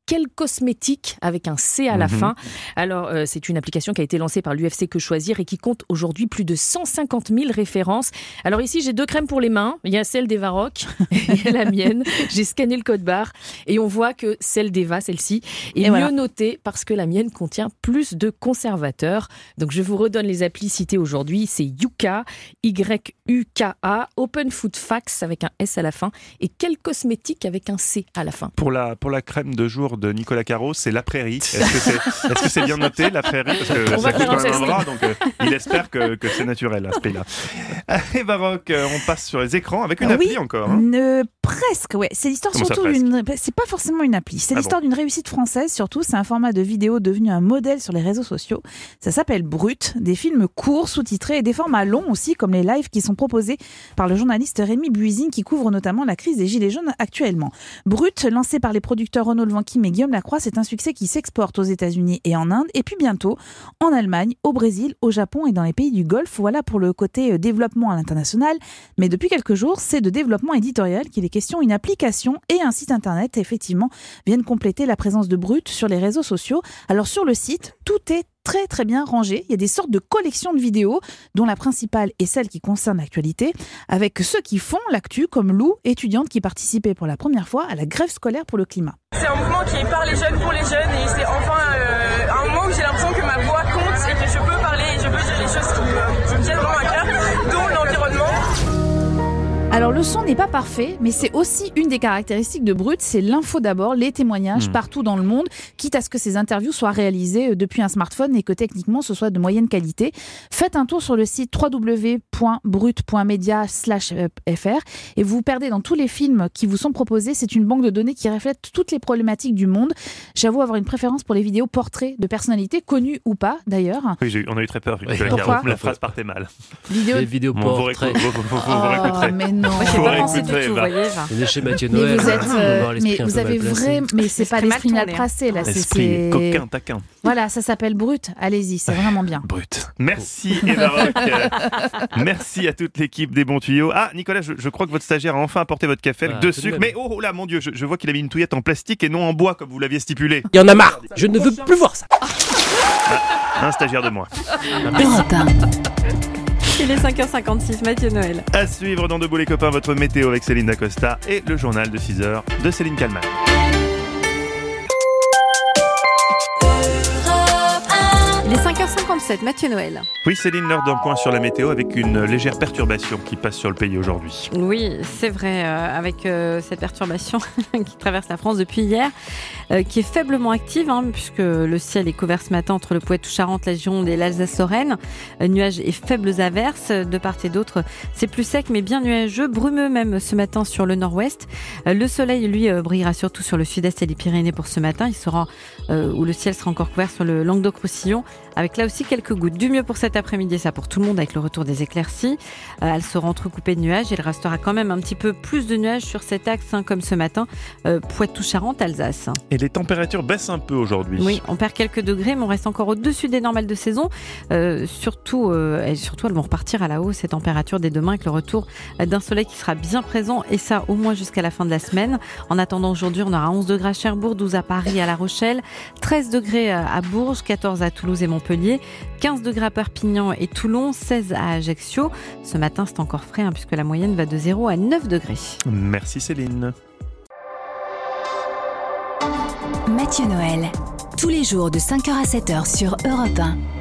Quel Cosmétique avec un C à la Mhm. fin. Alors, euh, c'est une application qui a été lancée par l'U F C Que Choisir et qui compte aujourd'hui plus de cent cinquante mille références. Alors ici, j'ai deux crèmes pour les mains. Il y a celle d'Eva Rock et la mienne. J'ai scanné le code barre et on voit que celle d'Eva, celle-ci, est Et mieux voilà. notée parce que la mienne contient plus de conservateurs. Donc, je vous redonne les applis citées aujourd'hui. C'est Yuka, Y U K A, Open Food Facts avec un S à la fin et Quel Cosmétique avec un C à la fin. Pour la, pour la crème de jour de Nicolas Caro, c'est la prairie. Est-ce que c'est, est-ce que c'est bien noté, la prairie? Parce que On va ça coûte faire un quand même un test. bras, donc euh, il espère que, que c'est naturel à ce prix-là. Et Baroque, euh, on passe sur les écrans avec une Oui, appli encore. Hein. ne- presque, ouais. C'est l'histoire Comment ça, surtout presque d'une. C'est pas forcément une appli. C'est Ah l'histoire bon. d'une réussite française, surtout. C'est un format de vidéo devenu un modèle sur les réseaux sociaux. Ça s'appelle Brut. Des films courts, sous-titrés et des formats longs aussi, comme les lives qui sont proposés par le journaliste Rémi Buisine, qui couvre notamment la crise des Gilets jaunes actuellement. Brut, lancé par les producteurs Renaud Lvankim et Guillaume Lacroix, c'est un succès qui s'exporte aux États-Unis et en Inde, et puis bientôt en Allemagne, au Brésil, au Japon et dans les pays du Golfe. Voilà pour le côté euh, développement à l'international. Mais depuis quelques jours, c'est de développement éditorial qu'il est question. Une application et un site internet, effectivement, viennent compléter la présence de Brut sur les réseaux sociaux. Alors sur le site, tout est très très bien rangé. Il y a des sortes de collections de vidéos, dont la principale est celle qui concerne l'actualité, avec ceux qui font l'actu, comme Lou, étudiante qui participait pour la première fois à la grève scolaire pour le climat. C'est un mouvement qui est par les jeunes pour les jeunes et c'est enfin euh, un moment où j'ai l'impression que ma voix compte et que je peux parler et je peux dire les choses qui me, qui me tiennent vraiment à cœur, dont l'environnement. Alors le son n'est pas parfait, mais c'est aussi une des caractéristiques de Brut, c'est l'info d'abord, les témoignages Mmh. partout dans le monde, quitte à ce que ces interviews soient réalisées depuis un smartphone et que techniquement ce soit de moyenne qualité. Faites un tour sur le site w w w point brut point media slash f r et vous vous perdez dans tous les films qui vous sont proposés. C'est une banque de données qui reflète toutes les problématiques du monde. J'avoue avoir une préférence pour les vidéos portraits de personnalités, connues ou pas d'ailleurs. Oui, j'ai eu- on a eu très peur. Nicolas Pourquoi Caro. La phrase partait mal. Vidéo... Les vidéos Bon, vous portraits. réécouterez, vous, vous, vous, vous Oh, réécouterez. mais non. Moi, j'ai Vous pas pensé du réécouterez, tout, vous Eva. voyez. Eva. On est chez Mathieu Mais Noël. vous êtes, on va euh, avoir l'esprit mais un vous peu avez mal placé. vrai, mais c'est pas L'esprit mal l'esprit mal tourné, hein. placé là. c'est- Esprit c'est- coquin, taquin. Voilà, ça s'appelle Brut. Allez-y, c'est vraiment bien. Brut. Merci Eva Rock. Euh, Merci à toute l'équipe des bons tuyaux. Ah Nicolas, je, je crois que votre stagiaire a enfin apporté votre café avec Ah, deux tout de sucres. même. Mais oh là mon Dieu, je, je vois qu'il a mis une touillette en plastique et non en bois comme vous l'aviez stipulé. Il y en a marre. Je ne veux plus voir ça. Un stagiaire de moins. Europe un. Il est cinq heures cinquante-six, Mathieu Noël. À suivre dans Debout les copains, votre météo avec Céline Dacosta et le journal de six heures de Céline Kalman. Il est cinq heures cinquante-sept, Mathieu Noël. Oui Céline, l'heure d'un point sur la météo avec une légère perturbation qui passe sur le pays aujourd'hui. Oui, c'est vrai, euh, avec euh, cette perturbation qui traverse la France depuis hier, euh, qui est faiblement active, hein, puisque le ciel est couvert ce matin entre le Poitou-Charentes, la Gironde et l'Alsace-Lorraine. Euh, nuages et faibles averses de part et d'autre. C'est plus sec, mais bien nuageux, brumeux même ce matin sur le nord-ouest. Euh, le soleil, lui, euh, brillera surtout sur le sud-est et les Pyrénées pour ce matin. Il sera euh, où le ciel sera encore couvert sur le Languedoc-Roussillon, avec là aussi quelques gouttes. Du mieux pour cet après-midi, ça pour tout le monde, avec le retour des éclaircies. Euh, elles seront entrecoupées de nuages. Il restera quand même un petit peu plus de nuages sur cet axe, hein, comme ce matin, euh, Poitou-Charentes, Alsace. Et les températures baissent un peu aujourd'hui. Oui, on perd quelques degrés, mais on reste encore au-dessus des normales de saison. Euh, surtout, euh, et surtout, elles vont repartir à la hausse, ces températures, dès demain, avec le retour d'un soleil qui sera bien présent, et ça au moins jusqu'à la fin de la semaine. En attendant, aujourd'hui, on aura onze degrés à Cherbourg, douze à Paris et à La Rochelle, treize degrés à Bourges, quatorze à Toulouse et Montpellier, quinze degrés à Perpignan et Toulon, seize à Ajaccio. Ce matin, c'est encore frais, hein, puisque la moyenne va de zéro à neuf degrés. Merci Céline. Mathieu Noël. Tous les jours de cinq heures à sept heures sur Europe un.